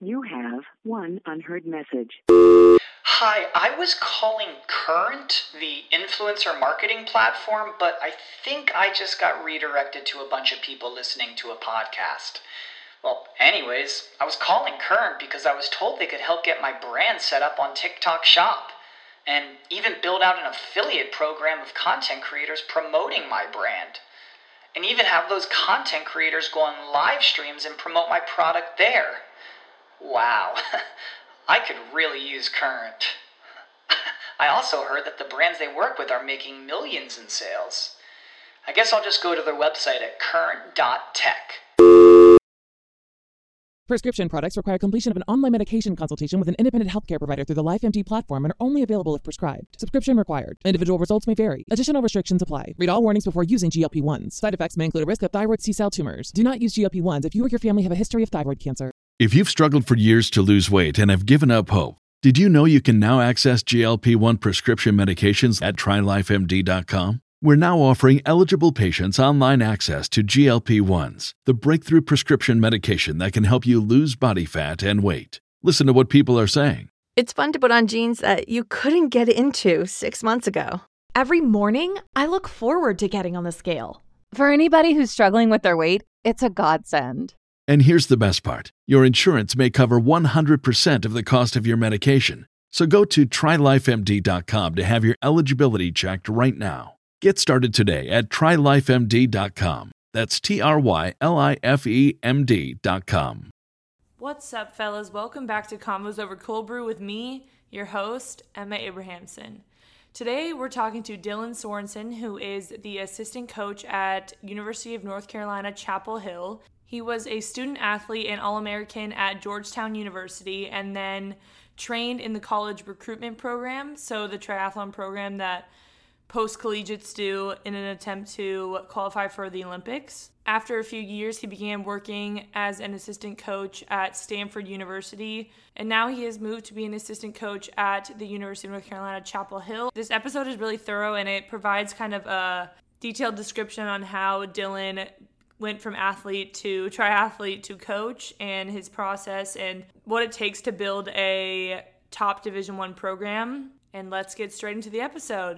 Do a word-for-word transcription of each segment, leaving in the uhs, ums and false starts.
You have one unheard message. Hi, I was calling Current, the influencer marketing platform, but I think I just got redirected to a bunch of people listening to a podcast. Well, anyways, I was calling Current because I was told they could help get my brand set up on TikTok Shop, and even build out an affiliate program of content creators promoting my brand, and even have those content creators go on live streams and promote my product there. Wow, I could really use Current. I also heard that the brands they work with are making millions in sales. I guess I'll just go to their website at current dot tech. Prescription products require completion of an online medication consultation with an independent healthcare provider through the LifeMD platform and are only available if prescribed. Subscription required. Individual results may vary. Additional restrictions apply. Read all warnings before using G L P one s. Side effects may include a risk of thyroid C-cell tumors. Do not use G L P one s if you or your family have a history of thyroid cancer. If you've struggled for years to lose weight and have given up hope, did you know you can now access G L P one prescription medications at try life M D dot com? We're now offering eligible patients online access to G L P one s, the breakthrough prescription medication that can help you lose body fat and weight. Listen to what people are saying. It's fun to put on jeans that you couldn't get into six months ago. Every morning, I look forward to getting on the scale. For anybody who's struggling with their weight, it's a godsend. And here's the best part. Your insurance may cover one hundred percent of the cost of your medication. So go to try life M D dot com to have your eligibility checked right now. Get started today at try life M D dot com. That's T R Y L I F E M D dot com. What's up, fellas? Welcome back to Convos Over Cold Brew with me, your host, Emma Abrahamson. Today, we're talking to Dylan Sorensen, who is the assistant coach at University of North Carolina, Chapel Hill. He was a student athlete and All-American at Georgetown University and then trained in the college recruitment program, so the triathlon program that post-collegiates do in an attempt to qualify for the Olympics. After a few years, he began working as an assistant coach at Stanford University, and now he has moved to be an assistant coach at the University of North Carolina, Chapel Hill. This episode is really thorough, and it provides kind of a detailed description on how Dylan went from athlete to triathlete to coach and his process and what it takes to build a top Division One program. And let's get straight into the episode.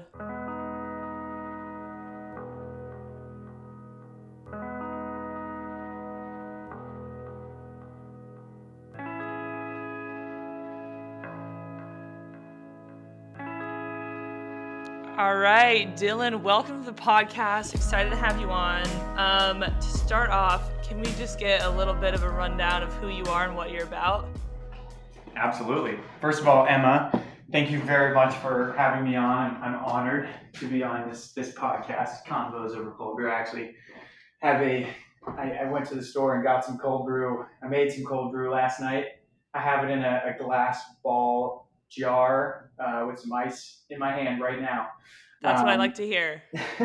All right, Dylan, welcome to the podcast. Excited to have you on. Um, to start off, can we just get a little bit of a rundown of who you are and what you're about? Absolutely. First of all, Emma, thank you very much for having me on. I'm honored to be on this this podcast, Convos Over Cold Brew. I actually have a, I, I went to the store and got some cold brew. I made some cold brew last night. I have it in a, a glass ball jar uh, with some ice in my hand right now. That's um, what I like to hear.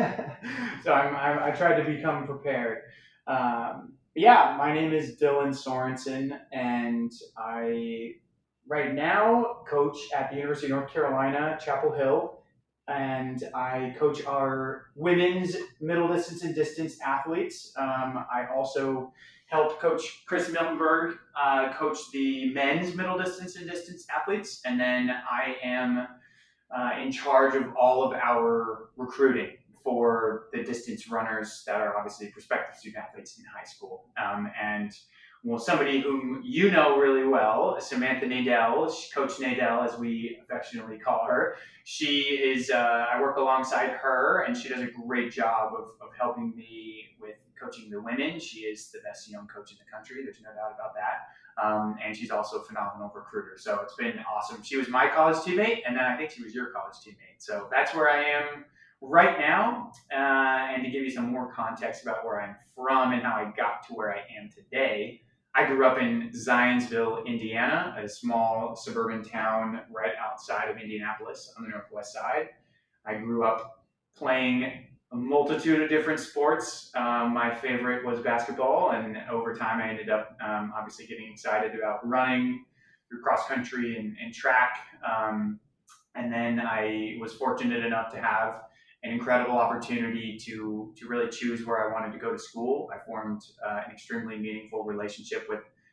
so I'm, I'm, I tried to become prepared. Um, yeah, my name is Dylan Sorensen, and I right now coach at the University of North Carolina, Chapel Hill, and I coach our women's middle distance and distance athletes. Um, I also help coach Chris Miltenberg uh, coach the men's middle distance and distance athletes, and then I am uh, in charge of all of our recruiting for the distance runners that are obviously prospective student athletes in high school. Um, and well, somebody whom you know really well, Samantha Nadell, Coach Nadell, as we affectionately call her. She is, uh, I work alongside her, and she does a great job of, of helping me with coaching the women. She is the best young coach in the country. There's no doubt about that. Um, and she's also a phenomenal recruiter. So it's been awesome. She was my college teammate, and then I think she was your college teammate. So that's where I am right now. Uh, and to give you some more context about where I'm from and how I got to where I am today, I grew up in Zionsville, Indiana, a small suburban town right outside of Indianapolis on the northwest side. I grew up playing a multitude of different sports. Um, my favorite was basketball, and over time I ended up um, obviously getting excited about running through cross country and, and track. Um, and then I was fortunate enough to have an incredible opportunity to to really choose where I wanted to go to school. I formed uh, an extremely meaningful relationship with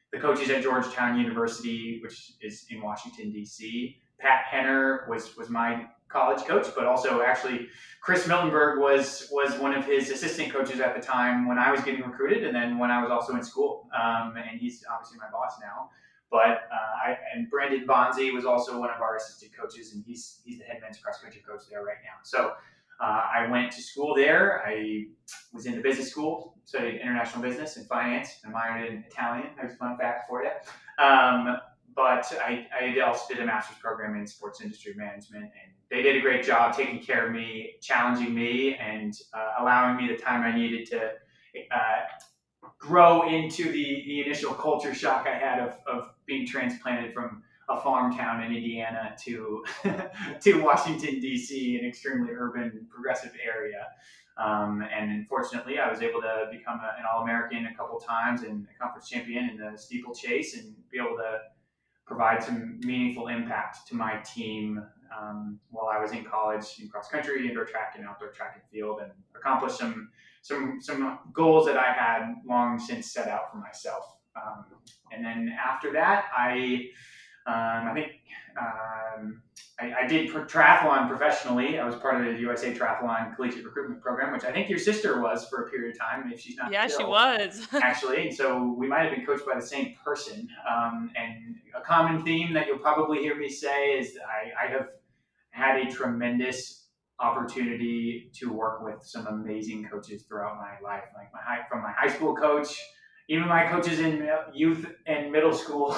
the coaches at Georgetown University, which is in Washington, D C. Pat Henner was was my college coach, but also actually Chris Miltenberg was was one of his assistant coaches at the time when I was getting recruited, and then when I was also in school. Um, and he's obviously my boss now. But uh, I, and Brandon Bonzi was also one of our assistant coaches, and he's he's the head men's cross country coach there right now. So uh, I went to school there. I was in the business school, studied international business and finance, and minored in Italian. There's a fun fact for you. Um, But I, I also did a master's program in sports industry management, and they did a great job taking care of me, challenging me, and uh, allowing me the time I needed to uh, grow into the, the initial culture shock I had of, of being transplanted from a farm town in Indiana to to Washington, D C, an extremely urban, progressive area. Um, and unfortunately, I was able to become a, an All-American a couple times and a conference champion in the steeplechase and be able to provide some meaningful impact to my team um, while I was in college in cross country, indoor track, and outdoor track and field, and accomplished some some some goals that I had long since set out for myself. Um, and then after that, I um, I think um, I, I did triathlon professionally. I was part of the U S A Triathlon Collegiate Recruitment Program, which I think your sister was for a period of time, if she's not Yeah, still, she was. actually. And so we might have been coached by the same person. Um, and a common theme that you'll probably hear me say is that I, I have had a tremendous opportunity to work with some amazing coaches throughout my life, like my high, from my high school coach, even my coaches in youth and middle school.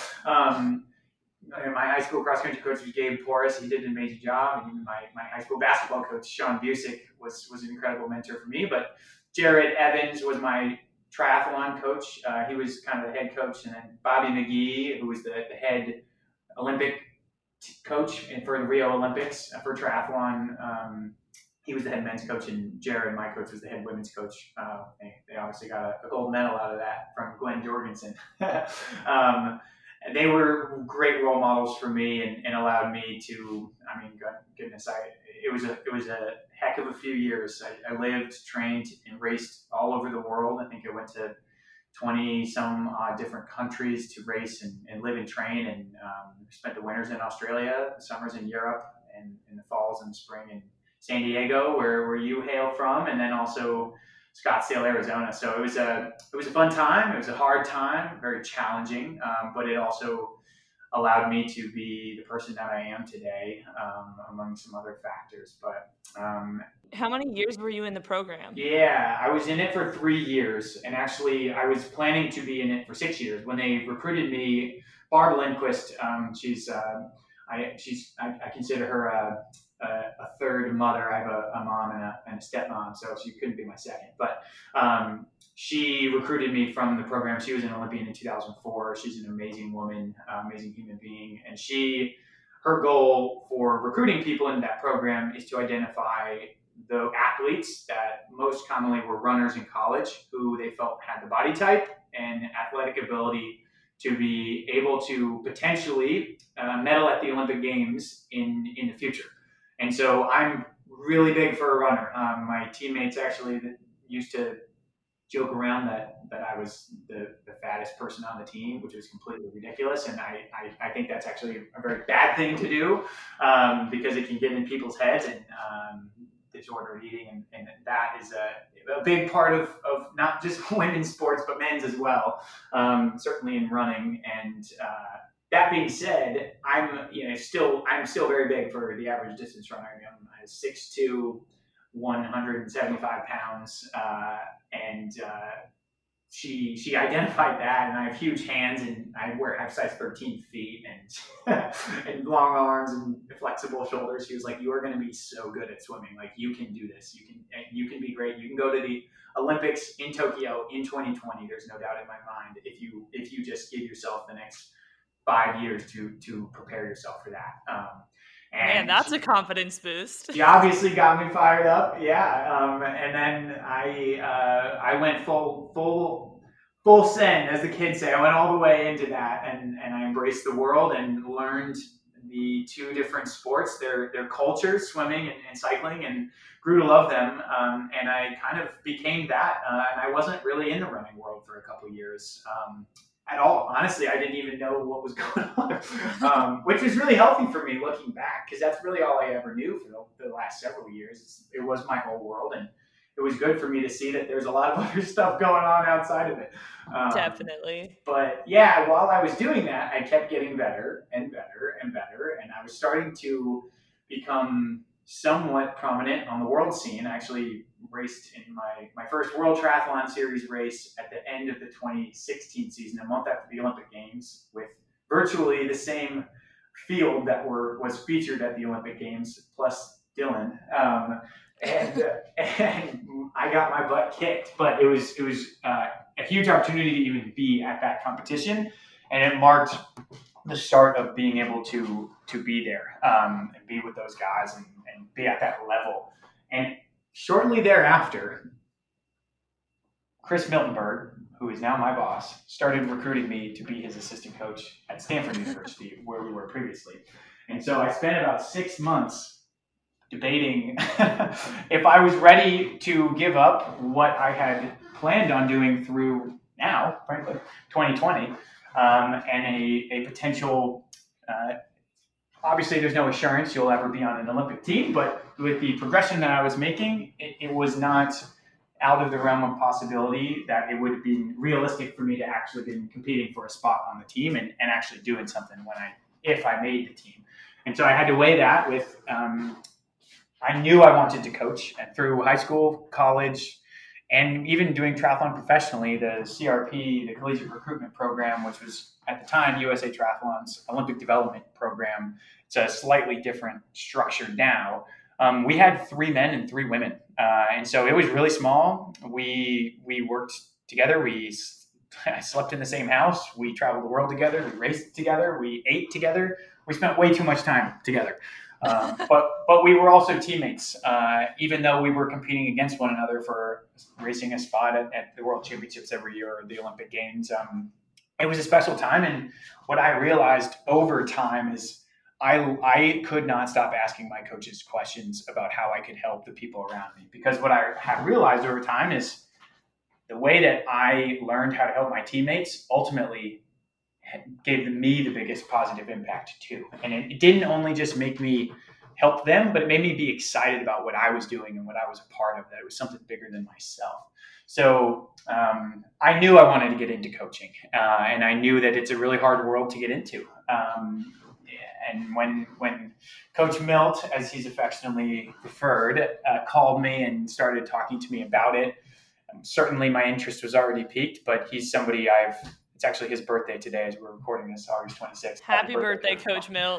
um, My high school cross-country coach was Gabe Porras. He did an amazing job. And even my, my high school basketball coach, Sean Busick, was, was an incredible mentor for me. But Jared Evans was my triathlon coach. Uh, he was kind of the head coach. And then Bobby McGee, who was the, the head Olympic t- coach for the Rio Olympics uh, for triathlon. Um, he was the head men's coach, and Jared, my coach, was the head women's coach. Uh, they, they obviously got a, a gold medal out of that from Glenn Jorgensen. um, And they were great role models for me, and, and allowed me to, I mean, goodness, I, it was a, it was a heck of a few years. I, I lived, trained, and raced all over the world. I think I went to twenty some odd different countries to race and, and live and train, and um, spent the winters in Australia, the summers in Europe, and, and the falls and spring in San Diego, where, where you hail from, and then also Scottsdale, Arizona. So it was a it was a fun time. It was a hard time, very challenging, um, but it also allowed me to be the person that I am today, um, among some other factors. But um, how many years were you in the program? Yeah, I was in it for three years, and actually I was planning to be in it for six years. When they recruited me, Barb Lindquist, um, she's uh, I she's I, I consider her a A, a third mother. I have a, a mom and a, and a stepmom, so she couldn't be my second. But um, she recruited me from the program. She was an Olympian in two thousand four. She's an amazing woman, uh, amazing human being. And she, her goal for recruiting people into that program is to identify the athletes that most commonly were runners in college, who they felt had the body type and athletic ability to be able to potentially uh, medal at the Olympic Games in, in the future. And so I'm really big for a runner. Um, my teammates actually used to joke around that, that I was the, the fattest person on the team, which was completely ridiculous. And I, I, I think that's actually a very bad thing to do, um, because it can get in people's heads, and um, disordered eating. And, and that is a, a big part of, of not just women's sports, but men's as well, um, certainly in running. And uh, that being said, I'm you know still I'm still very big for the average distance runner. I'm six two, one hundred seventy-five pounds, uh, and uh, she she identified that, and I have huge hands, and I wear I have size thirteen feet, and and long arms and flexible shoulders. She was like, "You are going to be so good at swimming. Like, you can do this. You can you can be great. You can go to the Olympics in Tokyo in twenty twenty. There's no doubt in my mind if you if you just give yourself the next five years to to prepare yourself for that." Um, Man, and that's she, a confidence boost. She obviously got me fired up, yeah. Um, and then I uh, I went full full full send, as the kids say. I went all the way into that, and, and I embraced the world and learned the two different sports, their their cultures, swimming and, and cycling, and grew to love them. Um, and I kind of became that. Uh, and I wasn't really in the running world for a couple of years. Um, at all. Honestly, I didn't even know what was going on, um, which was really healthy for me looking back, because that's really all I ever knew for the, the last several years. It was my whole world, and it was good for me to see that there's a lot of other stuff going on outside of it. Um, Definitely. But yeah, while I was doing that, I kept getting better and better and better, and I was starting to become somewhat prominent on the world scene. I actually raced in my, my first World Triathlon Series race at the end of the twenty sixteen season, a month after the Olympic Games, with virtually the same field that were was featured at the Olympic Games, plus Dylan. Um, and uh, and I got my butt kicked, but it was it was uh, a huge opportunity to even be at that competition, and it marked the start of being able to to be there um, and be with those guys and, and be at that level. And shortly thereafter, Chris Miltenberg, who is now my boss, started recruiting me to be his assistant coach at Stanford University, where we were previously. And so I spent about six months debating if I was ready to give up what I had planned on doing through now, frankly, twenty twenty, um, and a, a potential, uh, obviously there's no assurance you'll ever be on an Olympic team, but with the progression that I was making, it, it was not out of the realm of possibility that it would be realistic for me to actually be competing for a spot on the team and, and actually doing something when I, if I made the team. And so I had to weigh that with, um, I knew I wanted to coach, and through high school, college, and even doing triathlon professionally, the C R P, the Collegiate Recruitment Program, which was at the time U S A Triathlon's Olympic Development Program. It's a slightly different structure now. Um, we had three men and three women, uh, and so it was really small. We we worked together. We I slept in the same house. We traveled the world together. We raced together. We ate together. We spent way too much time together. Um, but but we were also teammates, uh, even though we were competing against one another for racing a spot at, at the World Championships every year or the Olympic Games. Um, it was a special time, and what I realized over time is I I could not stop asking my coaches questions about how I could help the people around me, because what I have realized over time is the way that I learned how to help my teammates ultimately gave me the biggest positive impact too. And it, it didn't only just make me help them, but it made me be excited about what I was doing and what I was a part of, that it was something bigger than myself. So um, I knew I wanted to get into coaching, uh, and I knew that it's a really hard world to get into. Um, and when when Coach Milt, as he's affectionately referred, uh, called me and started talking to me about it, um, certainly my interest was already piqued, but he's somebody I've It's actually his birthday today as we're recording this, August twenty-sixth. Happy, Happy birthday, birthday, Coach Milt.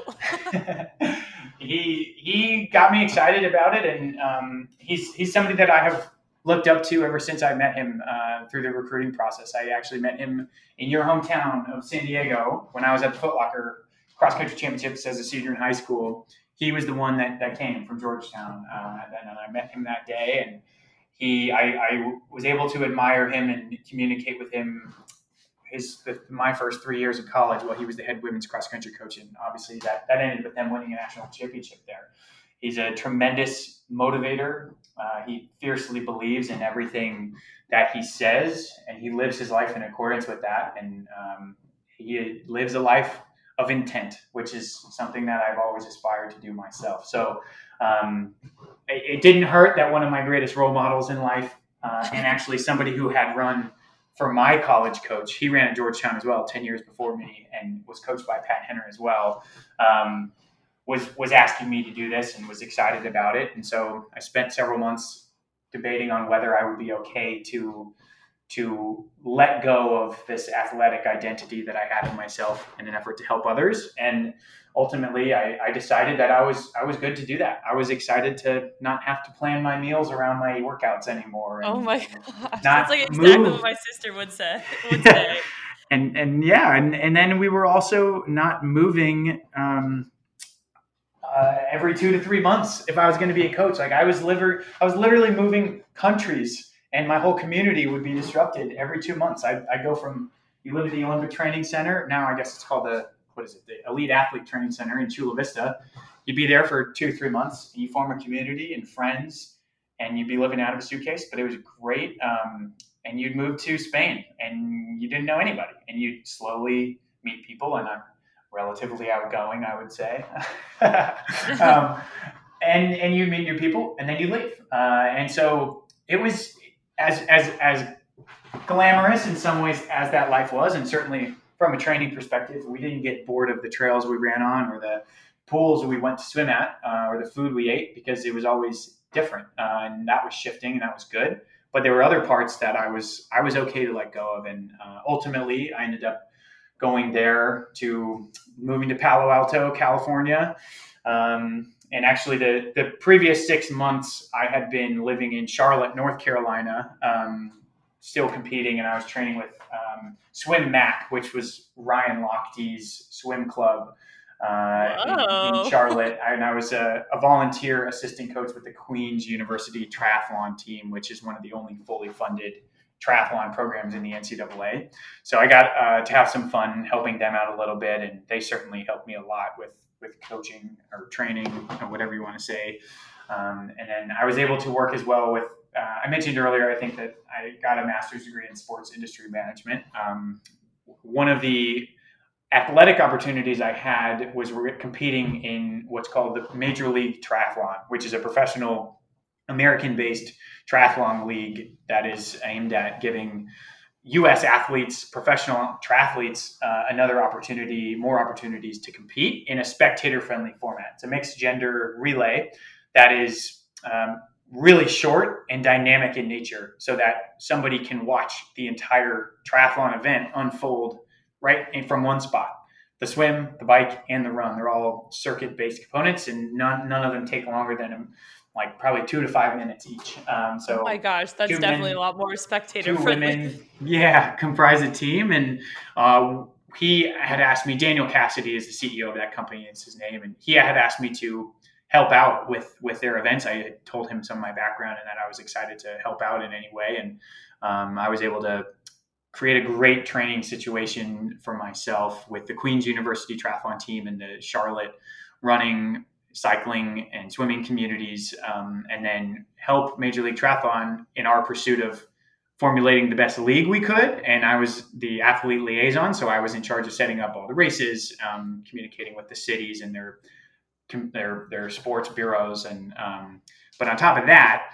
he he got me excited about it, and um, he's he's somebody that I have looked up to ever since I met him uh, through the recruiting process. I actually met him in your hometown of San Diego when I was at the Foot Locker Cross Country Championships as a senior in high school. He was the one that, that came from Georgetown, uh, and I met him that day, and he I, I was able to admire him and communicate with him his the, my first three years of college while he was the head women's cross country coach, and obviously that, that ended with them winning a national championship there. He's a tremendous motivator. Uh, he fiercely believes in everything that he says, and he lives his life in accordance with that. And um, he lives a life of intent, which is something that I've always aspired to do myself. So um, it, it didn't hurt that one of my greatest role models in life, uh, and actually somebody who had run for my college coach, he ran at Georgetown as well, ten years before me, and was coached by Pat Henner as well, um, was was asking me to do this and was excited about it. And so I spent several months debating on whether I would be okay to to let go of this athletic identity that I had in myself in an effort to help others. And ultimately, I, I decided that I was I was good to do that. I was excited to not have to plan my meals around my workouts anymore. And oh my gosh, that's like exactly move. What my sister would say. Would say. and and yeah, and, and then we were also not moving um, uh, every two to three months if I was going to be a coach. Like I was liver, I was literally moving countries, and my whole community would be disrupted every two months. I I go from you live at the Olympic Training Center, now I guess it's called the what is it, the Elite Athlete Training Center in Chula Vista. You'd be there for two, three months, and you form a community and friends, and you'd be living out of a suitcase, but it was great. Um, and you'd move to Spain and you didn't know anybody, and you'd slowly meet people. And I'm relatively outgoing, I would say. um, and and you meet new people, and then you leave. Uh, and so it was as as as glamorous in some ways as that life was, and certainly from a training perspective, we didn't get bored of the trails we ran on or the pools we went to swim at uh, or the food we ate, because it was always different, uh, and that was shifting, and that was good. But there were other parts that I was I was okay to let go of, and uh, ultimately I ended up going there to moving to Palo Alto, California. Um, and actually the, the previous six months I had been living in Charlotte, North Carolina, um, still competing. And I was training with um, Swim Mac, which was Ryan Lochte's swim club uh, in, in Charlotte. And I was a, a volunteer assistant coach with the Queen's University triathlon team, which is one of the only fully funded triathlon programs in the N C double A. So I got uh, to have some fun helping them out a little bit, and they certainly helped me a lot with with coaching or training or whatever you want to say. Um, and then I was able to work as well with, uh, I mentioned earlier, I think that I got a master's degree in sports industry management. Um, one of the athletic opportunities I had was competing in what's called the Major League Triathlon, which is a professional American-based triathlon league that is aimed at giving U S athletes, professional triathletes, uh, another opportunity, more opportunities to compete in a spectator-friendly format. It's a mixed gender relay that is um, really short and dynamic in nature, so that somebody can watch the entire triathlon event unfold right in, from one spot. The swim, the bike, and the run, they're all circuit-based components, and none none of them take longer than like probably two to five minutes each. Um, so oh my gosh, that's definitely men, a lot more spectator two friendly. Women, yeah, comprise a team. And uh, he had asked me, Daniel Cassidy is the C E O of that company, it's his name. And he had asked me to help out with, with their events. I had told him some of my background and that I was excited to help out in any way. And um, I was able to create a great training situation for myself with the Queen's University triathlon team and the Charlotte running, cycling, and swimming communities, um, and then help Major League Triathlon in our pursuit of formulating the best league we could. And I was the athlete liaison, so I was in charge of setting up all the races, um, communicating with the cities and their their their sports bureaus. And um, but on top of that,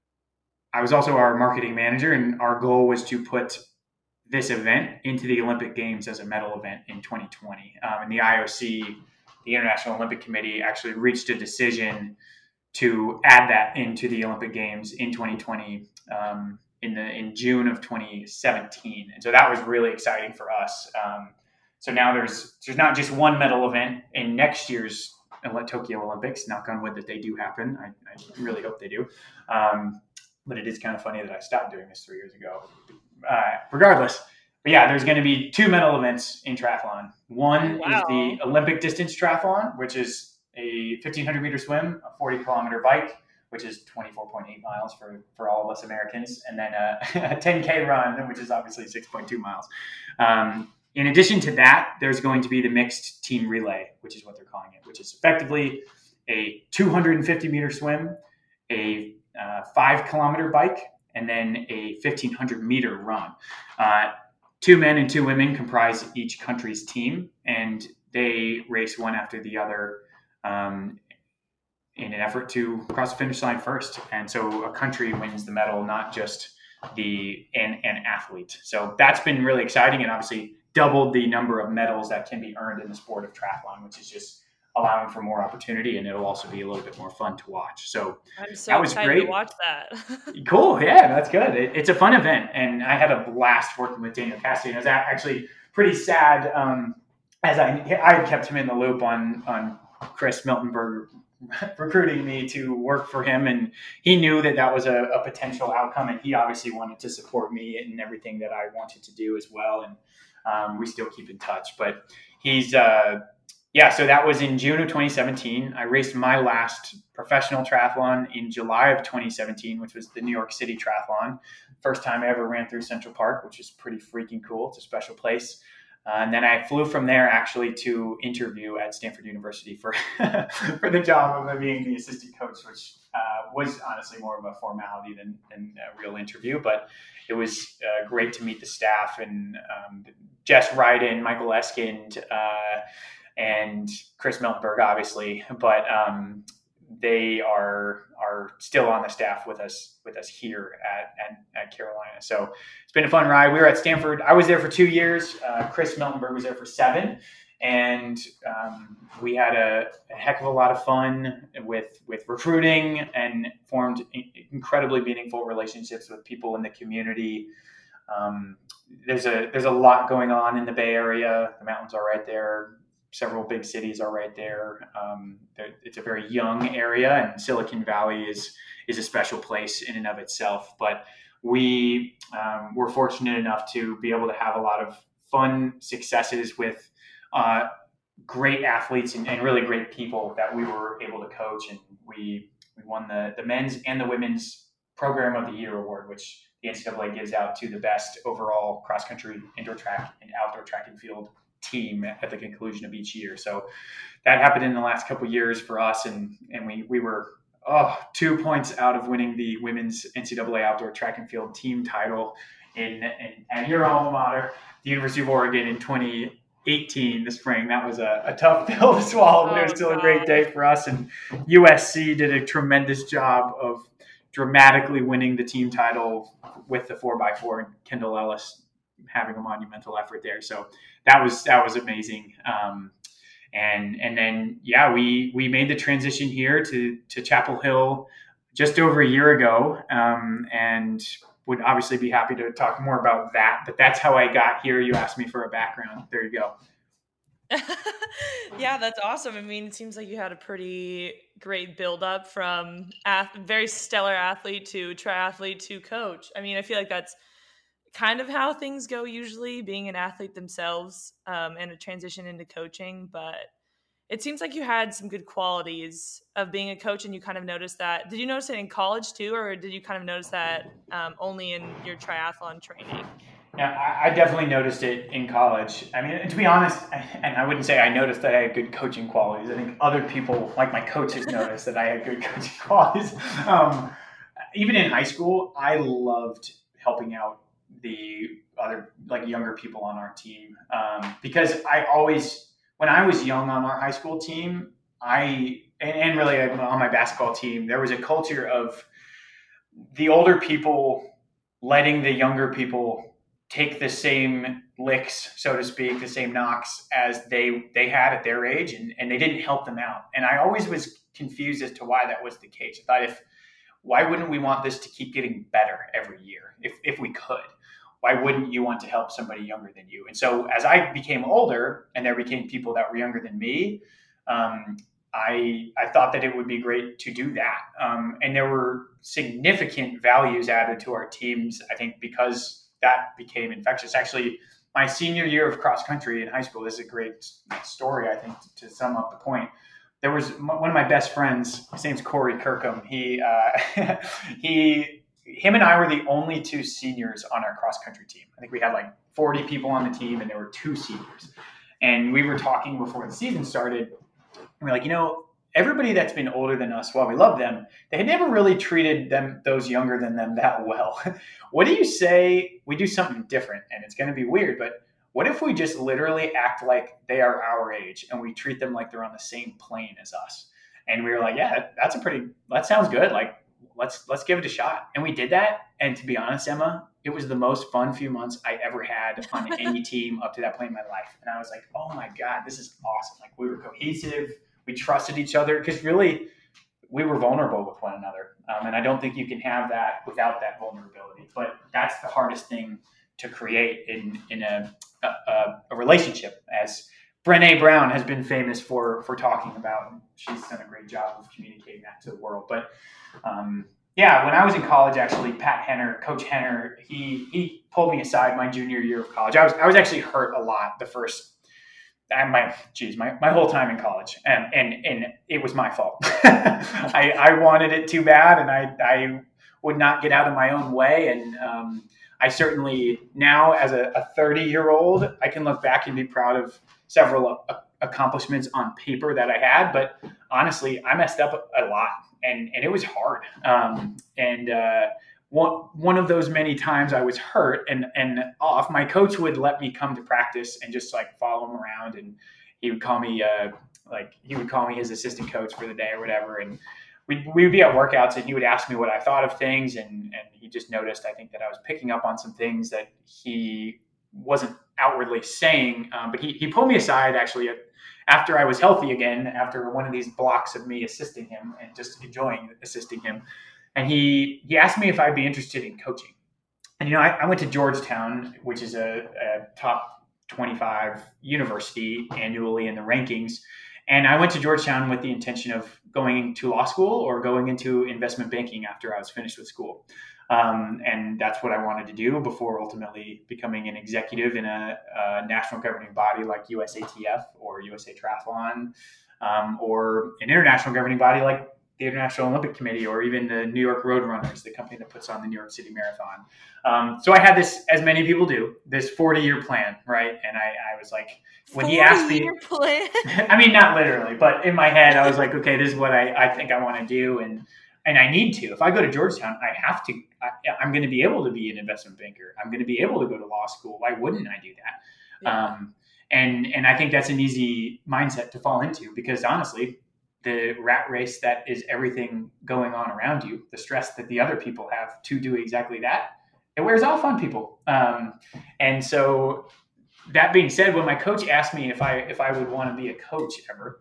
I was also our marketing manager, and our goal was to put this event into the Olympic Games as a medal event in twenty twenty. Um, and the I O C, the International Olympic Committee, actually reached a decision to add that into the Olympic Games in twenty twenty, um, in the in June of twenty seventeen. And so that was really exciting for us. Um, so now there's there's not just one medal event in next year's Tokyo Olympics. Knock on wood that they do happen. I, I really hope they do. Um, but it is kind of funny that I stopped doing this three years ago. Uh, regardless. But yeah, there's going to be two medal events in triathlon. One wow. is the Olympic distance triathlon, which is a fifteen hundred meter swim, a forty kilometer bike, which is twenty-four point eight miles for, for all of us Americans, and then a, a ten K run, which is obviously six point two miles. Um, in addition to that, there's going to be the mixed team relay, which is what they're calling it, which is effectively a two hundred fifty meter swim, a uh, five kilometer bike, and then a fifteen hundred meter run. Uh, two men and two women comprise each country's team, and they race one after the other um, in an effort to cross the finish line first. And so a country wins the medal, not just the an, an athlete. So that's been really exciting, and obviously doubled the number of medals that can be earned in the sport of triathlon, which is just allowing for more opportunity, and it'll also be a little bit more fun to watch. So I'm so that was excited great. to watch that. Cool. Yeah, that's good. It, it's a fun event, and I had a blast working with Daniel Cassidy. And I was actually pretty sad um, as I I had kept him in the loop on on Chris Miltenberg recruiting me to work for him, and he knew that that was a, a potential outcome, and he obviously wanted to support me in everything that I wanted to do as well. And um, we still keep in touch, but he's. Uh, Yeah, so that was in June of twenty seventeen. I raced my last professional triathlon in July of twenty seventeen, which was the New York City Triathlon. First time I ever ran through Central Park, which is pretty freaking cool. It's a special place. Uh, and then I flew from there actually to interview at Stanford University for for the job of being the assistant coach, which uh, was honestly more of a formality than, than a real interview, but it was uh, great to meet the staff and um, Jess Ryden, Michael Eskind, uh, and Chris Miltenberg, obviously, but um, they are are still on the staff with us with us here at, at at Carolina. So it's been a fun ride. We were at Stanford. I was there for two years. Uh, Chris Miltenberg was there for seven, and um, we had a, a heck of a lot of fun with with recruiting and formed incredibly meaningful relationships with people in the community. Um, there's a there's a lot going on in the Bay Area. The mountains are right there. Several big cities are right there. Um, it's a very young area, and Silicon Valley is is a special place in and of itself. But we um, were fortunate enough to be able to have a lot of fun successes with uh, great athletes and, and really great people that we were able to coach. And we we won the the men's and the women's Program of the Year award, which the N C double A gives out to the best overall cross country, indoor track, and outdoor track and field team at the conclusion of each year. So that happened in the last couple of years for us, and and we we were oh two points out of winning the women's N C double A outdoor track and field team title in, in at your alma mater, the University of Oregon, in twenty eighteen, the spring. That was a, a tough pill to swallow, but oh, it was still God. a great day for us. And U S C did a tremendous job of dramatically winning the team title with the four by four, and Kendall Ellis having a monumental effort there. So that was that was amazing. Um, and and then yeah, we we made the transition here to to Chapel Hill just over a year ago, um, and would obviously be happy to talk more about that. But that's how I got here. You asked me for a background. There you go. Yeah, that's awesome. I mean, it seems like you had a pretty great build up from ath- very stellar athlete to triathlete to coach. I mean, I feel like that's kind of how things go usually, being an athlete themselves, um, and a transition into coaching. But it seems like you had some good qualities of being a coach, and you kind of noticed that. Did you notice it in college too, or did you kind of notice that um, only in your triathlon training? Yeah, I, I definitely noticed it in college. I mean, to be honest, and I wouldn't say I noticed that I had good coaching qualities. I think other people, like my coaches, noticed that I had good coaching qualities. Um, even in high school, I loved helping out the other, like, younger people on our team, um, because I always, when I was young on our high school team, I and, and really on my basketball team, there was a culture of the older people letting the younger people take the same licks, so to speak, the same knocks as they they had at their age, and, and they didn't help them out. And I always was confused as to why that was the case. I thought, if why wouldn't we want this to keep getting better every year if if we could? Why wouldn't you want to help somebody younger than you? And so as I became older and there became people that were younger than me, um, I I thought that it would be great to do that. Um, and there were significant values added to our teams, I think, because that became infectious. Actually, my senior year of cross country in high school, this is a great story, I think, to, to sum up the point. There was one of my best friends, his name's Corey Kirkham. He, uh, he, him and I were the only two seniors on our cross country team. I think we had like forty people on the team, and there were two seniors. And we were talking before the season started. And we're like, you know, everybody that's been older than us, while we love them, they had never really treated them, those younger than them, that well. What do you say we do something different? And it's going to be weird, but what if we just literally act like they are our age and we treat them like they're on the same plane as us? And we were like, yeah, that's a pretty, that sounds good. Like, let's, let's give it a shot. And we did that. And to be honest, Emma, it was the most fun few months I ever had on any team up to that point in my life. And I was like, oh my God, this is awesome. Like, we were cohesive. We trusted each other, because really we were vulnerable with one another. Um, and I don't think you can have that without that vulnerability. But that's the hardest thing to create in, in a, a, a relationship, as Brené Brown has been famous for, for talking about. And she's done a great job of communicating that to the world. But um, yeah, when I was in college, actually, Pat Henner, Coach Henner, he he pulled me aside my junior year of college. I was I was actually hurt a lot the first I, my, geez, my, my whole time in college, and, and, and it was my fault. I, I wanted it too bad, and I, I would not get out of my own way. And um, I certainly now, as a thirty year old, I can look back and be proud of several uh, accomplishments on paper that I had, but honestly, I messed up a lot. and, and it was hard. Um, and uh, one, one of those many times I was hurt and, and off, my coach would let me come to practice and just like follow him around. And he would call me, uh, like he would call me his assistant coach for the day or whatever. And we we would be at workouts and he would ask me what I thought of things. And, and he just noticed, I think, that I was picking up on some things that he wasn't outwardly saying. Um, but he, he pulled me aside actually at, after I was healthy again, after one of these blocks of me assisting him and just enjoying assisting him. And he, he asked me if I'd be interested in coaching. And, you know, I, I went to Georgetown, which is a, a top twenty-five university annually in the rankings. And I went to Georgetown with the intention of going to law school or going into investment banking after I was finished with school. Um, and that's what I wanted to do before ultimately becoming an executive in a, a national governing body like U S A T F or U S A Triathlon, um, or an international governing body like the International Olympic Committee, or even the New York Roadrunners, the company that puts on the New York City Marathon. Um, so I had this, as many people do, this forty-year plan, right? And I, I was like, when he asked me, plan. I mean, not literally, but in my head, I was like, okay, this is what I, I think I want to do. And And I need to. If I go to Georgetown, I have to. I, I'm going to be able to be an investment banker. I'm going to be able to go to law school. Why wouldn't I do that? Yeah. Um, and and I think that's an easy mindset to fall into because honestly, the rat race that is everything going on around you, the stress that the other people have to do exactly that, it wears off on people. Um, and so that being said, when my coach asked me if I if I would want to be a coach ever,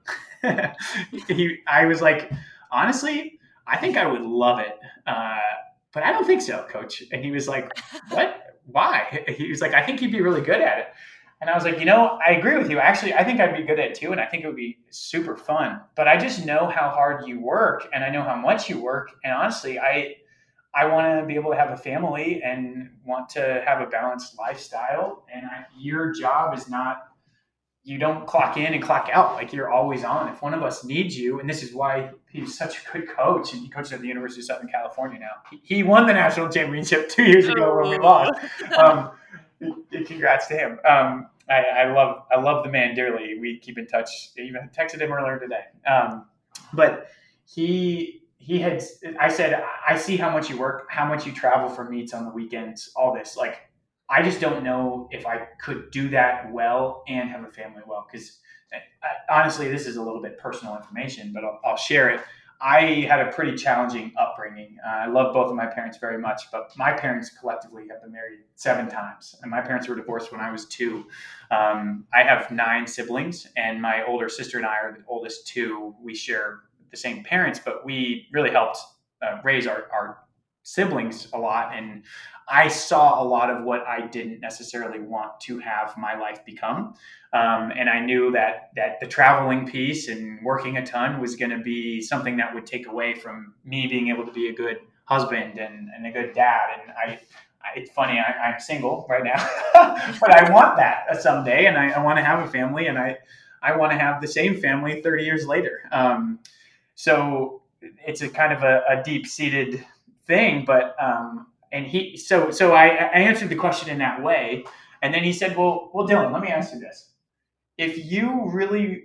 he, I was like, honestly, I think I would love it, uh, but I don't think so, coach. And he was like, what? Why? He was like, I think you'd be really good at it. And I was like, you know, I agree with you. Actually, I think I'd be good at it too. And I think it would be super fun. But I just know how hard you work and I know how much you work. And honestly, I I want to be able to have a family and want to have a balanced lifestyle. And I, your job is not, you don't clock in and clock out. Like you're always on. If one of us needs you, and this is why he's such a good coach, and he coaches at the University of Southern California now. He, he won the national championship two years ago when we lost. Um, congrats to him. Um, I, I love I love the man dearly. We keep in touch. I even texted him earlier today. Um, but he he had. I said, I see how much you work, how much you travel for meets on the weekends, all this. Like, I just don't know if I could do that well and have a family well. Because honestly, this is a little bit personal information, but I'll, I'll share it. I had a pretty challenging upbringing. Uh, I love both of my parents very much, but my parents collectively have been married seven times, and my parents were divorced when I was two. Um, I have nine siblings, and my older sister and I are the oldest two. We share the same parents, but we really helped uh, raise our, our siblings a lot, and I saw a lot of what I didn't necessarily want to have my life become. Um, and I knew that that the traveling piece and working a ton was going to be something that would take away from me being able to be a good husband and, and a good dad. And I, I it's funny, I, I'm single right now, but I want that someday. And I, I want to have a family, and I, I want to have the same family thirty years later. Um, so it's a kind of a, a deep-seated thing, but um, and he, so so I, I answered the question in that way. And then he said, well, well, Dylan, let me ask you this. If you really,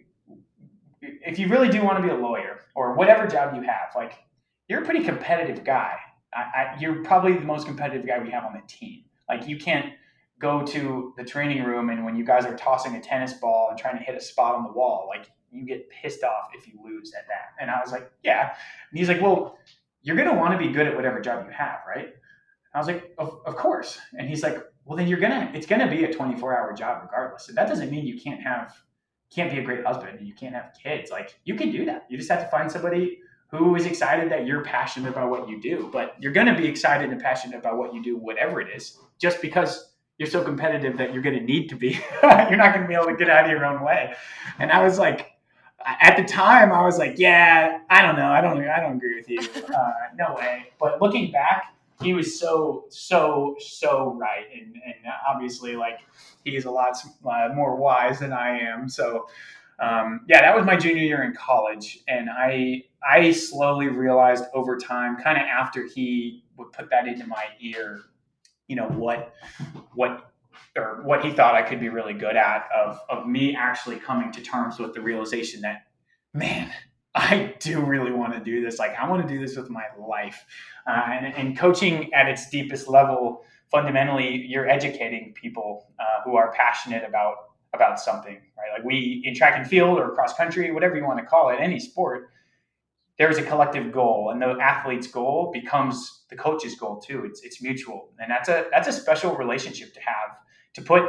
if you really do want to be a lawyer or whatever job you have, like you're a pretty competitive guy. I, I, you're probably the most competitive guy we have on the team. Like you can't go to the training room and when you guys are tossing a tennis ball and trying to hit a spot on the wall, like you get pissed off if you lose at that. And I was like, yeah. And he's like, well, you're going to want to be good at whatever job you have, right? I was like, of, of course. And he's like, well, then you're gonna, it's gonna be a twenty-four hour job regardless. And that doesn't mean you can't have, can't be a great husband and you can't have kids. Like you can do that. You just have to find somebody who is excited that you're passionate about what you do, but you're gonna be excited and passionate about what you do, whatever it is, just because you're so competitive that you're gonna need to be. You're not gonna be able to get out of your own way. And I was like, at the time I was like, yeah, I don't know. I don't, I don't agree with you. Uh, no way. But looking back, he was so, so, so right. And, and obviously, like, he is a lot uh, more wise than I am. So, um, yeah, that was my junior year in college. And I I slowly realized over time, kind of after he would put that into my ear, you know, what what or what he thought I could be really good at, of of me actually coming to terms with the realization that, man, I do really want to do this. Like, I want to do this with my life. Uh, and, and coaching at its deepest level, fundamentally, you're educating people uh, who are passionate about about something, right? Like we in track and field or cross country, whatever you want to call it, any sport, there's a collective goal, and the athlete's goal becomes the coach's goal too. It's it's mutual, and that's a that's a special relationship to have, to put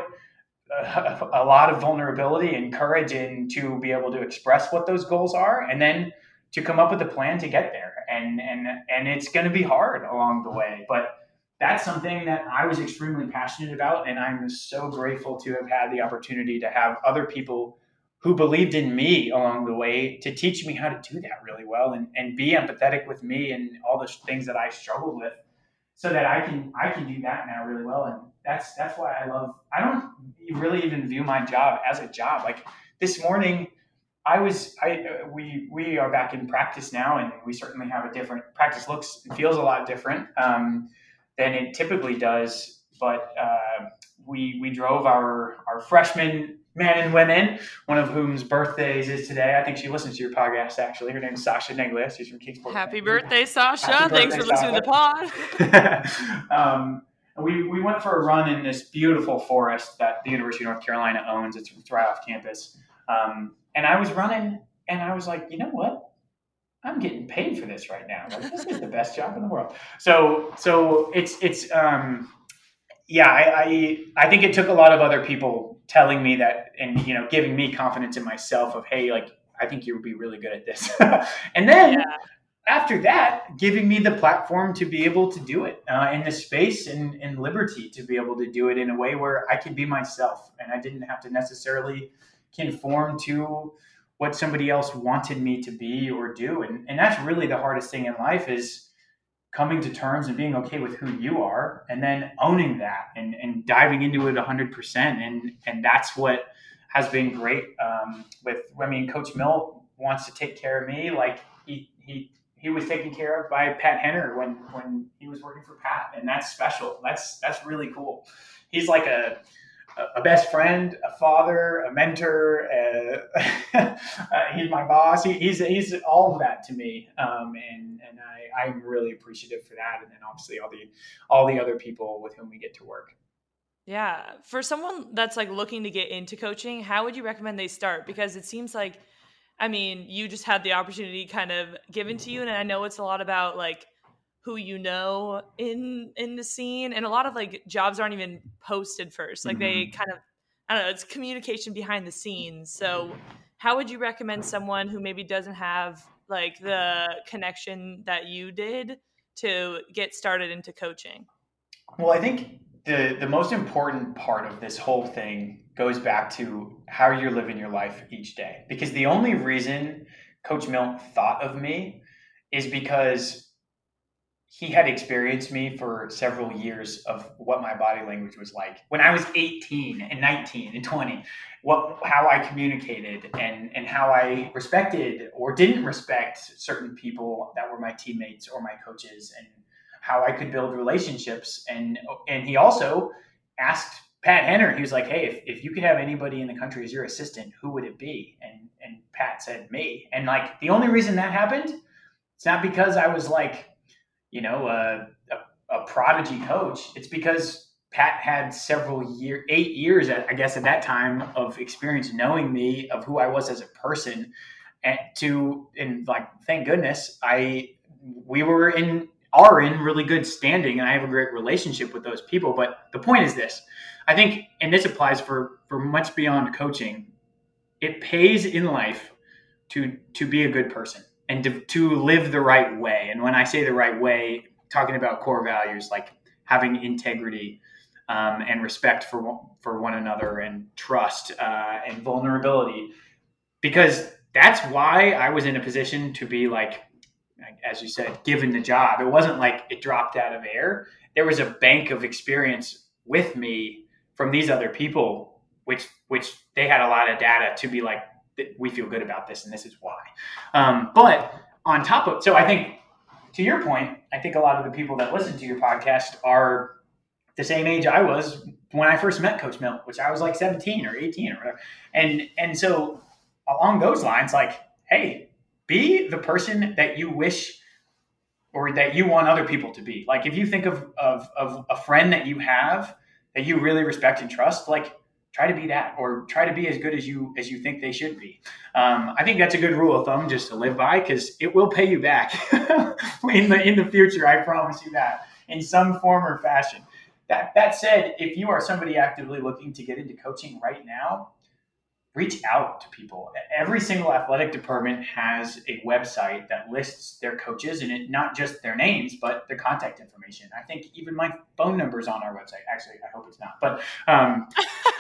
a, a lot of vulnerability and courage in to be able to express what those goals are, and then to come up with a plan to get there. And and and it's going to be hard along the way, but that's something that I was extremely passionate about, and I'm so grateful to have had the opportunity to have other people who believed in me along the way to teach me how to do that really well, and, and be empathetic with me and all the things that I struggled with, so that I can I can do that now really well. And that's that's why I love, I don't really even view my job as a job. Like this morning, I was I uh, we we are back in practice now, and we certainly have a different practice, looks and feels a lot different um, than it typically does. But uh, we we drove our our freshmen men and women, one of whom's birthdays is today. I think she listens to your podcast, actually. Her name is Sasha Neglia. She's from Kingsport. Happy birthday, Sasha. Happy Thanks birthday, for listening Sasha. to the pod. um, we, we went for a run in this beautiful forest that the University of North Carolina owns. It's, it's right off campus. Um, and I was running, and I was like, you know what? I'm getting paid for this right now. Like, this is the best job in the world. So so it's, it's um, yeah, I, I I think it took a lot of other people telling me that, and, you know, giving me confidence in myself of, hey, like, I think you would be really good at this. And then yeah. after that, giving me the platform to be able to do it uh, in the space and, and liberty to be able to do it in a way where I could be myself, and I didn't have to necessarily conform to what somebody else wanted me to be or do. And, and that's really the hardest thing in life, is coming to terms and being okay with who you are, and then owning that and, and diving into it a hundred percent. And, and that's what has been great um, with, I mean, Coach Milt wants to take care of me. Like he, he, he was taken care of by Pat Henner when, when he was working for Pat, and that's special. That's, that's really cool. He's like a, a best friend, a father, a mentor. Uh, uh, he's my boss. He, he's he's all of that to me, um, and and I, I'm really appreciative for that. And then obviously all the all the other people with whom we get to work. Yeah, for someone that's like looking to get into coaching, how would you recommend they start? Because it seems like, I mean, you just had the opportunity kind of given to you, and I know it's a lot about like who you know in in the scene, and a lot of like jobs aren't even posted first. Like mm-hmm. they kind of, I don't know, it's communication behind the scenes. So how would you recommend someone who maybe doesn't have like the connection that you did to get started into coaching? Well, I think the the most important part of this whole thing goes back to how you're living your life each day. Because the only reason Coach Milt thought of me is because he had experienced me for several years of what my body language was like when I was eighteen and nineteen and twenty, what, how I communicated and, and how I respected or didn't respect certain people that were my teammates or my coaches, and how I could build relationships. And, and he also asked Pat Henner, he was like, hey, if, if you could have anybody in the country as your assistant, who would it be? And, and Pat said me. And like, the only reason that happened, it's not because I was like, you know, uh, a, a prodigy coach. It's because Pat had several year, eight years, at, I guess at that time, of experience knowing me, of who I was as a person, and to, and like, thank goodness, I, we were in, are in really good standing, and I have a great relationship with those people. But the point is this, I think, and this applies for, for much beyond coaching, it pays in life to, to be a good person. And to, to live the right way. And when I say the right way, talking about core values like having integrity um, and respect for for one another, and trust uh, and vulnerability. Because that's why I was in a position to be like, as you said, given the job. It wasn't like it dropped out of air. There was a bank of experience with me from these other people, which which they had a lot of data to be like, we feel good about this, and this is why. Um, but on top of, so I think, to your point, I think a lot of the people that listen to your podcast are the same age I was when I first met Coach Milt, which I was like seventeen or eighteen or whatever. And and so along those lines, like, hey, be the person that you wish or that you want other people to be. Like if you think of, of, of a friend that you have that you really respect and trust, like try to be that, or try to be as good as you as you think they should be. Um, I think that's a good rule of thumb just to live by, because it will pay you back in the in the future. I promise you that, in some form or fashion. That that said, if you are somebody actively looking to get into coaching right now, reach out to people. Every single athletic department has a website that lists their coaches, and it not just their names, but their contact information. I think even my phone number is on our website. Actually, I hope it's not. But um,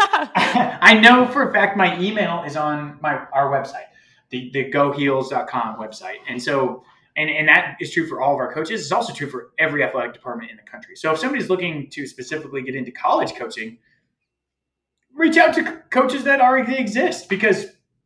I know for a fact my email is on my our website, the, the go heels dot com website. And so, and, and that is true for all of our coaches. It's also true for every athletic department in the country. So if somebody's looking to specifically get into college coaching, reach out to coaches that already exist, because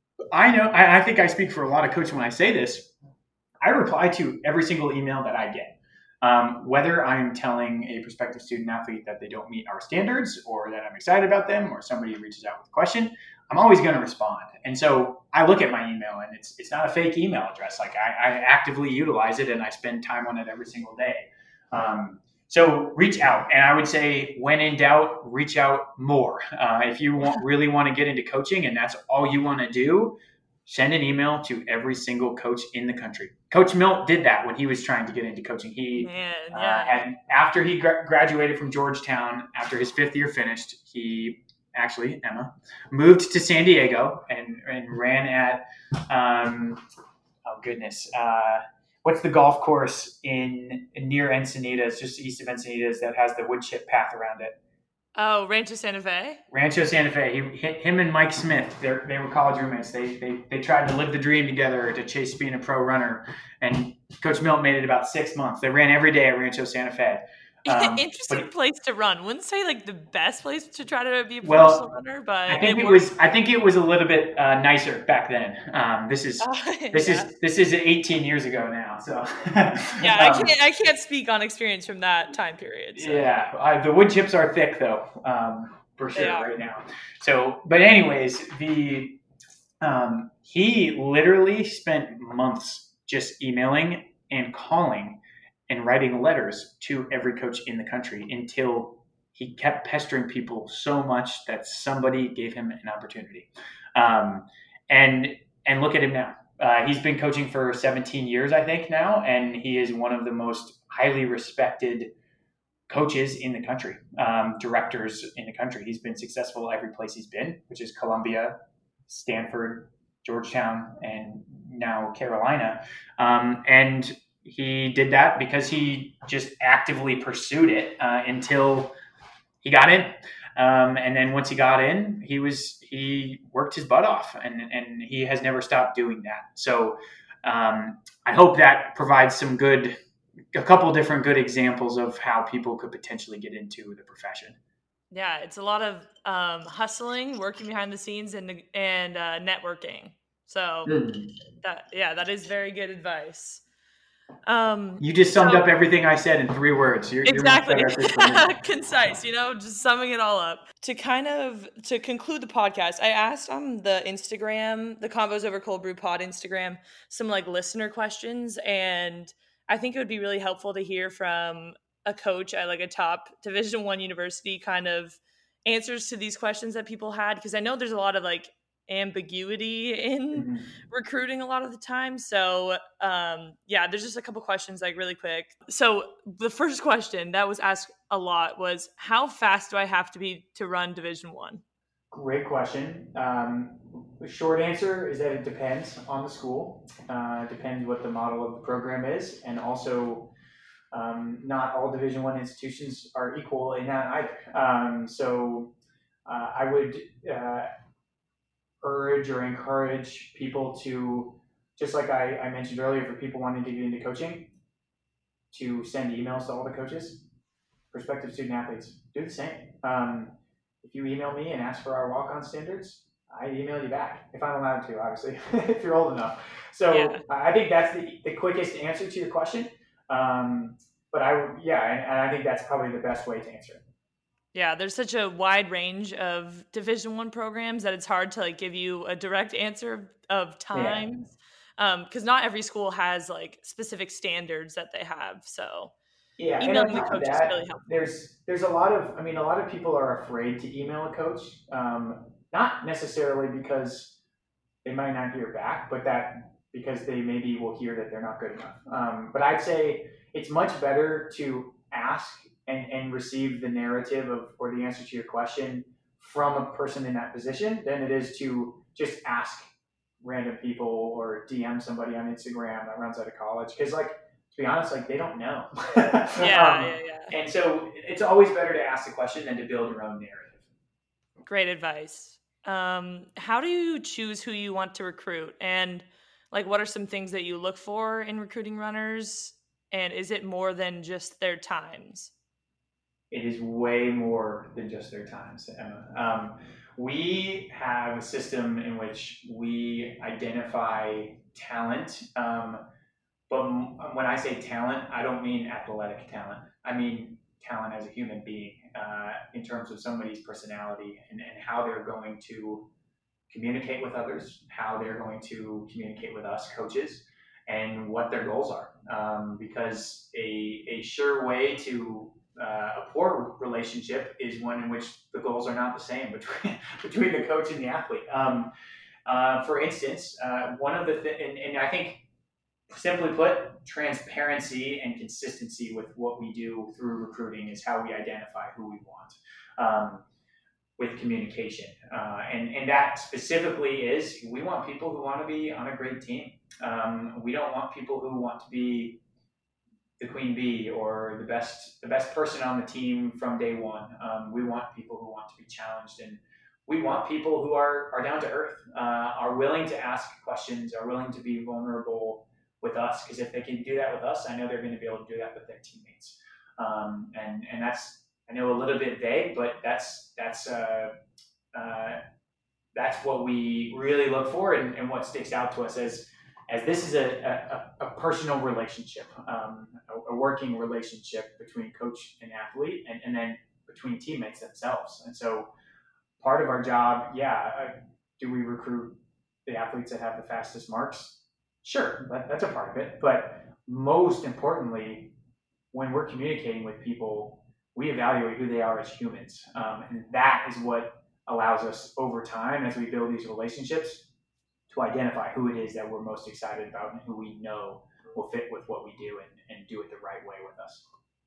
I know, I, I think I speak for a lot of coaches when I say this. I reply to every single email that I get, um, whether I'm telling a prospective student athlete that they don't meet our standards, or that I'm excited about them, or somebody reaches out with a question. I'm always going to respond. And so I look at my email, and it's it's not a fake email address. Like I, I actively utilize it, and I spend time on it every single day. Um, So reach out. And I would say, when in doubt, reach out more. Uh, if you want, really want to get into coaching and that's all you want to do, send an email to every single coach in the country. Coach Milt did that when he was trying to get into coaching. He, Man, yeah. uh, had, after he gra- graduated from Georgetown, after his fifth year finished, he actually, Emma, moved to San Diego and, and ran at, um, oh goodness, uh, what's the golf course in, in near Encinitas, just east of Encinitas, that has the wood chip path around it? Oh, Rancho Santa Fe? Rancho Santa Fe. He, him and Mike Smith, they they were college roommates. They, they they tried to live the dream together to chase being a pro runner. And Coach Milt made it about six months. They ran every day at Rancho Santa Fe. Um, Interesting but, place to run. Wouldn't say like the best place to try to be a well, professional runner, but I think it, it was. I think it was a little bit uh, nicer back then. Um, this is uh, this yeah. is this is eighteen years ago now. So yeah, I um, can't I can't speak on experience from that time period. So. Yeah, uh, the wood chips are thick though, um, for sure Yeah. right now. So, but anyways, the um, he literally spent months just emailing and calling and writing letters to every coach in the country until he kept pestering people so much that somebody gave him an opportunity. Um, and and look at him now. Uh, he's been coaching for seventeen years, I think now, and he is one of the most highly respected coaches in the country, um, directors in the country. He's been successful every place he's been, which is Columbia, Stanford, Georgetown, and now Carolina. Um, and he did that because he just actively pursued it uh, until he got in. Um, and then once he got in, he was he worked his butt off, and, and he has never stopped doing that. So um, I hope that provides some good, a couple of different good examples of how people could potentially get into the profession. Yeah, it's a lot of um, hustling, working behind the scenes, and and uh, networking. So Mm. that yeah, that is very good advice. Um, You just summed so- up everything I said in three words. You're, Exactly. You're much better at this than me. Concise, you know, just summing it all up. To kind of to conclude the podcast, I asked on the Instagram, the Combos Over Cold Brew Pod Instagram, some like listener questions, and I think it would be really helpful to hear from a coach at like a top Division One university kind of answers to these questions that people had, because I know there's a lot of like ambiguity in Mhm. recruiting a lot of the time. So um yeah, there's just a couple questions like really quick. So the first question that was asked a lot was, how fast do I have to be to run Division One? Great question. Um, the short answer is that it depends on the school. Uh, depends what the model of the program is, and also um, not all Division One institutions are equal in that either. Um, so uh, I would uh, urge or encourage people to, just like I, I mentioned earlier, for people wanting to get into coaching, to send emails to all the coaches, prospective student athletes. Do the same. Um, if you email me and ask for our walk-on standards, I email you back, if I'm allowed to, obviously, if you're old enough. So Yeah. I think that's the, the quickest answer to your question. Um, but I, yeah, and, and I think that's probably the best way to answer it. Yeah, there's such a wide range of Division One programs that it's hard to like give you a direct answer of times. because not every school has like specific standards that they have. So Yeah, and on emailing the top of coach is that, really helpful. there's there's a lot of, I mean, a lot of people are afraid to email a coach, um, not necessarily because they might not hear back, but that because they maybe will hear that they're not good enough. Um, but I'd say it's much better to ask and, and receive the narrative of or the answer to your question from a person in that position than it is to just ask random people or D M somebody on Instagram that runs out of college. Because, like, to be honest, like, they don't know. Yeah, um, yeah, yeah. And so it's always better to ask the question than to build your own narrative. Great advice. Um, how do you choose who you want to recruit? And like, what are some things that you look for in recruiting runners? And is it more than just their times? It is way more than just their times, Emma. Um, we have a system in which we identify talent. Um, but when I say talent, I don't mean athletic talent. I mean talent as a human being, uh, in terms of somebody's personality and, and how they're going to communicate with others, how they're going to communicate with us coaches, and what their goals are. Um, because a, a sure way to uh, a poor relationship is one in which the goals are not the same between between the coach and the athlete. Um, uh, for instance, uh, one of the th- and, and I think, simply put, transparency and consistency with what we do through recruiting is how we identify who we want. Um, with communication. Uh, and, and that specifically is, we want people who want to be on a great team. Um, we don't want people who want to be the queen bee or the best the best person on the team from day one. Um, we want people who want to be challenged, and we want people who are, are down to earth, uh, are willing to ask questions, are willing to be vulnerable with us, because if they can do that with us, I know they're going to be able to do that with their teammates. Um, and, and that's, I know a little bit vague, but that's that's uh, uh, that's what we really look for, and, and what sticks out to us as as this is a, a, a personal relationship, um, a, a working relationship between coach and athlete, and, and then between teammates themselves. And so part of our job, yeah, uh, do we recruit the athletes that have the fastest marks? Sure, that, that's a part of it. But most importantly, when we're communicating with people, we evaluate who they are as humans. Um, and that is what allows us over time, as we build these relationships, to identify who it is that we're most excited about and who we know will fit with what we do and, and do it the right way with us.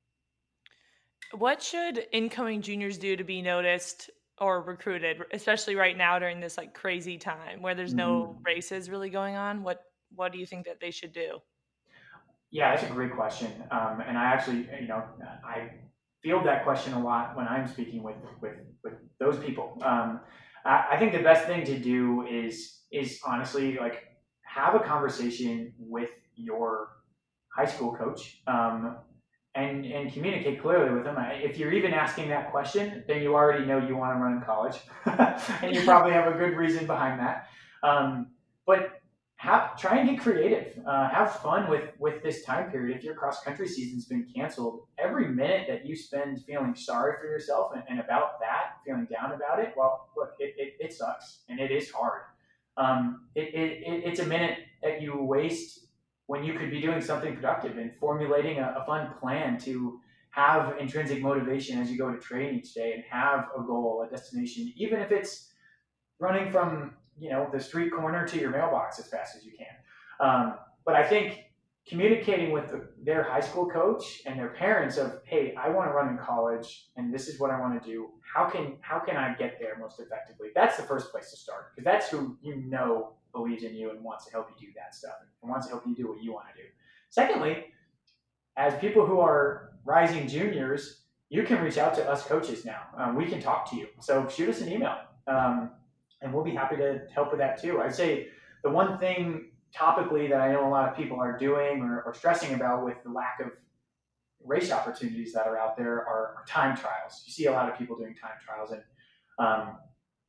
What should incoming juniors do to be noticed or recruited, especially right now during this like crazy time where there's no Mm-hmm. races really going on? What what do you think that they should do? Yeah, that's a great question. Um, and I actually, you know, I field that question a lot when I'm speaking with with, with those people. Um, I, I think the best thing to do is is honestly like have a conversation with your high school coach, um, and and communicate clearly with them. If you're even asking that question, then you already know you want to run in college, and you probably have a good reason behind that. Um, but Have, try and get creative. Uh, have fun with, with this time period. If your cross country season's been canceled, every minute that you spend feeling sorry for yourself and, and about that, feeling down about it, well, look, it, it, it sucks and it is hard. Um, it, it, it, it's a minute that you waste when you could be doing something productive and formulating a, a fun plan to have intrinsic motivation as you go to train each day and have a goal, a destination, even if it's running from, you know, the street corner to your mailbox as fast as you can. Um, but I think communicating with the, their high school coach and their parents of, hey, I want to run in college and this is what I want to do. How can how can I get there most effectively? That's the first place to start, because that's who you know believes in you and wants to help you do that stuff and wants to help you do what you want to do. Secondly, as people who are rising juniors, you can reach out to us coaches now. Um, we can talk to you. So shoot us an email. Um, And we'll be happy to help with that too. I'd say the one thing topically that I know a lot of people are doing or, or stressing about with the lack of race opportunities that are out there are, are time trials. You see a lot of people doing time trials. And um,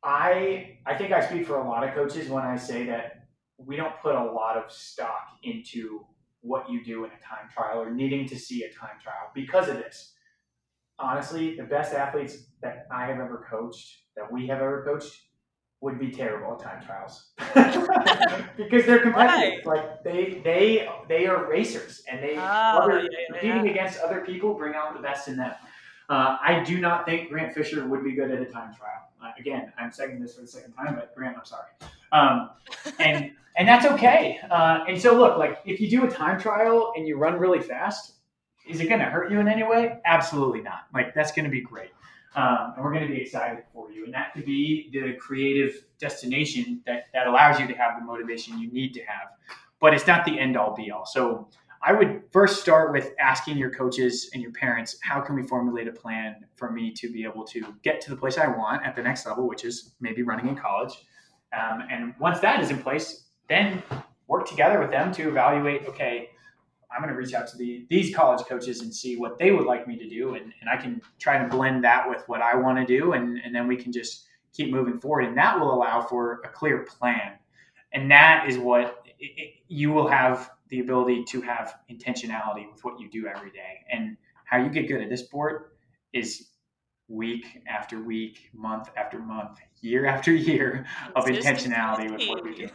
I, I think I speak for a lot of coaches when I say that we don't put a lot of stock into what you do in a time trial or needing to see a time trial because of this. Honestly, the best athletes that I have ever coached, that we have ever coached, would be terrible at time trials because they're competitive. Right. Like they they they are racers, and they oh, other, yeah, competing yeah. against other people bring out the best in them. Uh, I do not think Grant Fisher would be good at a time trial. Uh, again, I'm saying this for the second time, but Grant, I'm sorry. Um, and and that's okay. Uh, and so look, like if you do a time trial and you run really fast, is it going to hurt you in any way? Absolutely not. Like that's going to be great. Um, and we're going to be excited for you. And that could be the creative destination that, that allows you to have the motivation you need to have. But it's not the end all be all. So I would first start with asking your coaches and your parents, how can we formulate a plan for me to be able to get to the place I want at the next level, which is maybe running in college. Um, and once that is in place, then work together with them to evaluate, okay, I'm going to reach out to the, these college coaches and see what they would like me to do. And, and I can try to blend that with what I want to do. And, and then we can just keep moving forward. And that will allow for a clear plan. And that is what it, it, you will have the ability to have intentionality with what you do every day. And how you get good at this sport is week after week, month after month, year after year of intentionality with what we do.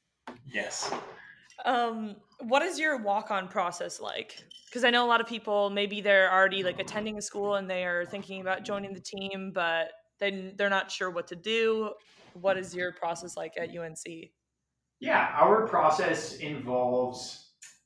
Yes. Um, what is your walk-on process like? Because I know a lot of people, maybe they're already like attending a school and they are thinking about joining the team, but then they're not sure what to do. What is your process like at U N C? Yeah, our process involves,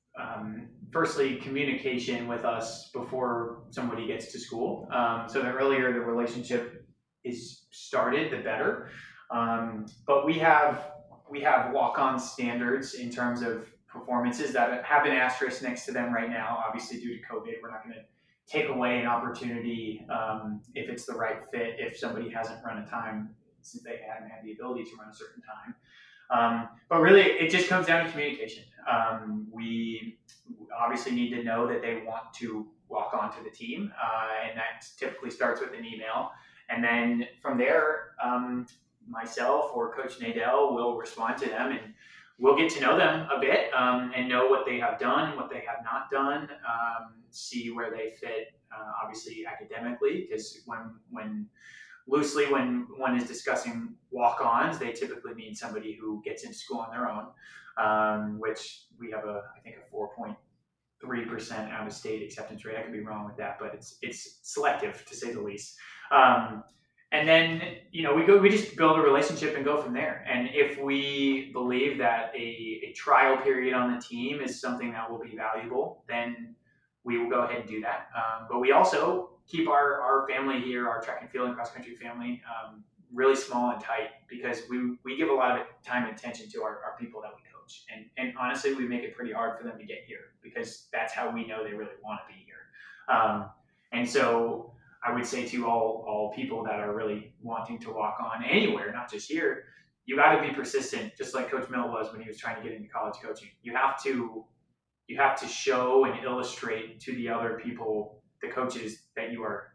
um, firstly, communication with us before somebody gets to school. Um, so the earlier the relationship is started, the better. Um, but we have we have walk-on standards in terms of performances that have an asterisk next to them right now. Obviously, due to COVID, we're not going to take away an opportunity um, if it's the right fit, if somebody hasn't run a time since they haven't had the ability to run a certain time. Um, but really, it just comes down to communication. Um, we obviously need to know that they want to walk onto the team, uh, and that typically starts with an email. And then from there, um, myself or Coach Nadell will respond to them, and we'll get to know them a bit um, and know what they have done, what they have not done, um, see where they fit, uh, obviously academically, because when when loosely when one is discussing walk-ons, they typically mean somebody who gets into school on their own, um, which we have a I think a four point three percent out-of-state acceptance rate. I could be wrong with that, but it's it's selective to say the least. Um, And then, you know, we go, we just build a relationship and go from there. And if we believe that a, a trial period on the team is something that will be valuable, then we will go ahead and do that. Um, but we also keep our, our family here, our track and field and cross country family, um, really small and tight, because we, we give a lot of time and attention to our, our people that we coach. And, and honestly, we make it pretty hard for them to get here because that's how we know they really want to be here. Um, and so I would say to all all people that are really wanting to walk on anywhere, not just here, you got to be persistent, just like Coach Mill was when he was trying to get into college coaching. You have to you have to show and illustrate to the other people, the coaches, that you are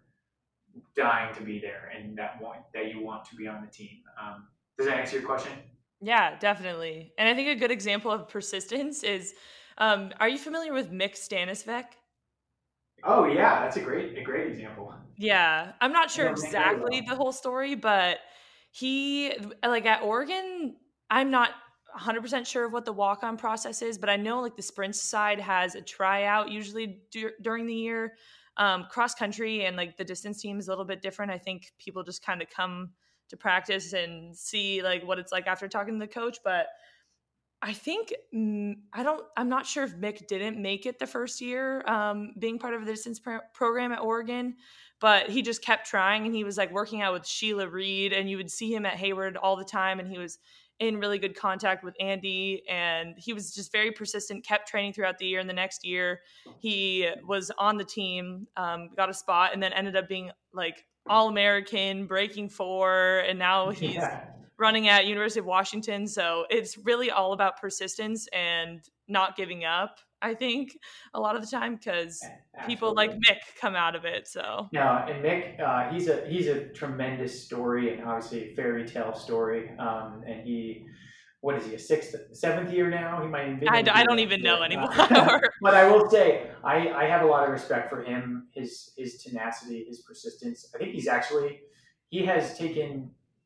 dying to be there and that want that you want to be on the team. Um, does that answer your question? Yeah, definitely. And I think a good example of persistence is, um, are you familiar with Mick Stanisvec? Oh yeah, that's a great a great example. Yeah, I'm not sure exactly the whole story, but he, like at Oregon, I'm not one hundred percent sure of what the walk-on process is, but I know like the sprint side has a tryout usually dur- during the year. Um, cross country and like the distance team is a little bit different. I think people just kind of come to practice and see like what it's like after talking to the coach, but I think I don't. I'm not sure if Mick didn't make it the first year, um, being part of the distance pro- program at Oregon, but he just kept trying, and he was like working out with Sheila Reed, and you would see him at Hayward all the time, and he was in really good contact with Andy, and he was just very persistent. Kept training throughout the year, and the next year he was on the team, um, got a spot, and then ended up being like All-American, breaking four, and now he's. Yeah. running at University of Washington. So it's really all about persistence and not giving up, I think, a lot of the time, because people like Mick come out of it. So no, and Mick, uh, he's a he's a tremendous story and obviously a fairy tale story. Um, and he, what is he, a sixth, seventh year now? He might even be. I, I don't even know anymore. But I will say, I, I have a lot of respect for him, his his tenacity, his persistence. I think he's actually, he has taken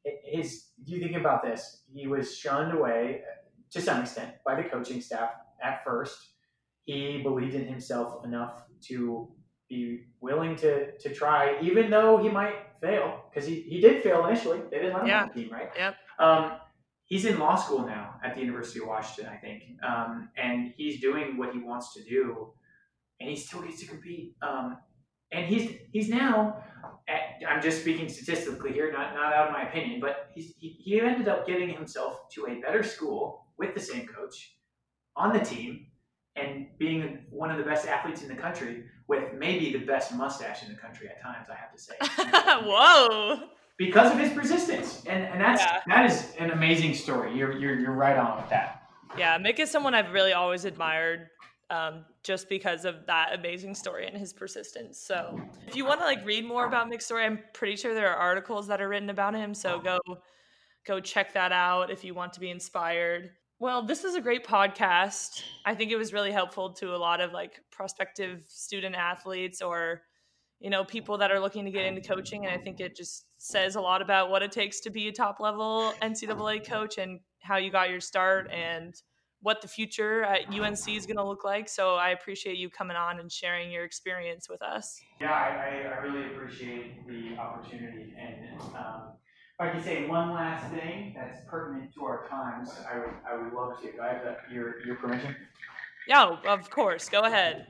his, you think about this, he was shunned away to some extent by the coaching staff at first. He believed in himself enough to be willing to to try, even though he might fail, because he, he did fail initially. They didn't let him Yeah. on the team, right? Yep. Um, he's in law school now at the University of Washington, I think, um, and he's doing what he wants to do, and he still gets to compete. Um, and he's he's now, at, I'm just speaking statistically here, not not out of my opinion, but he's, he he ended up getting himself to a better school with the same coach on the team, and being one of the best athletes in the country with maybe the best mustache in the country at times, I have to say. Whoa. Because of his persistence. And and that's Yeah. that is an amazing story. You're you're you're right on with that. Yeah, Mick is someone I've really always admired, um, just because of that amazing story and his persistence. So if you want to like read more about Mick's story, I'm pretty sure there are articles that are written about him. So go go check that out if you want to be inspired. Well, this is a great podcast. I think it was really helpful to a lot of like prospective student athletes or, you know, people that are looking to get into coaching. And I think it just says a lot about what it takes to be a top level N C double A coach and how you got your start and what the future at U N C is going to look like. So I appreciate you coming on and sharing your experience with us. Yeah, I, I really appreciate the opportunity. And um, if I could say one last thing that's pertinent to our times, I would I would love to. Do I have the, your your permission? Yeah, of course. Go ahead.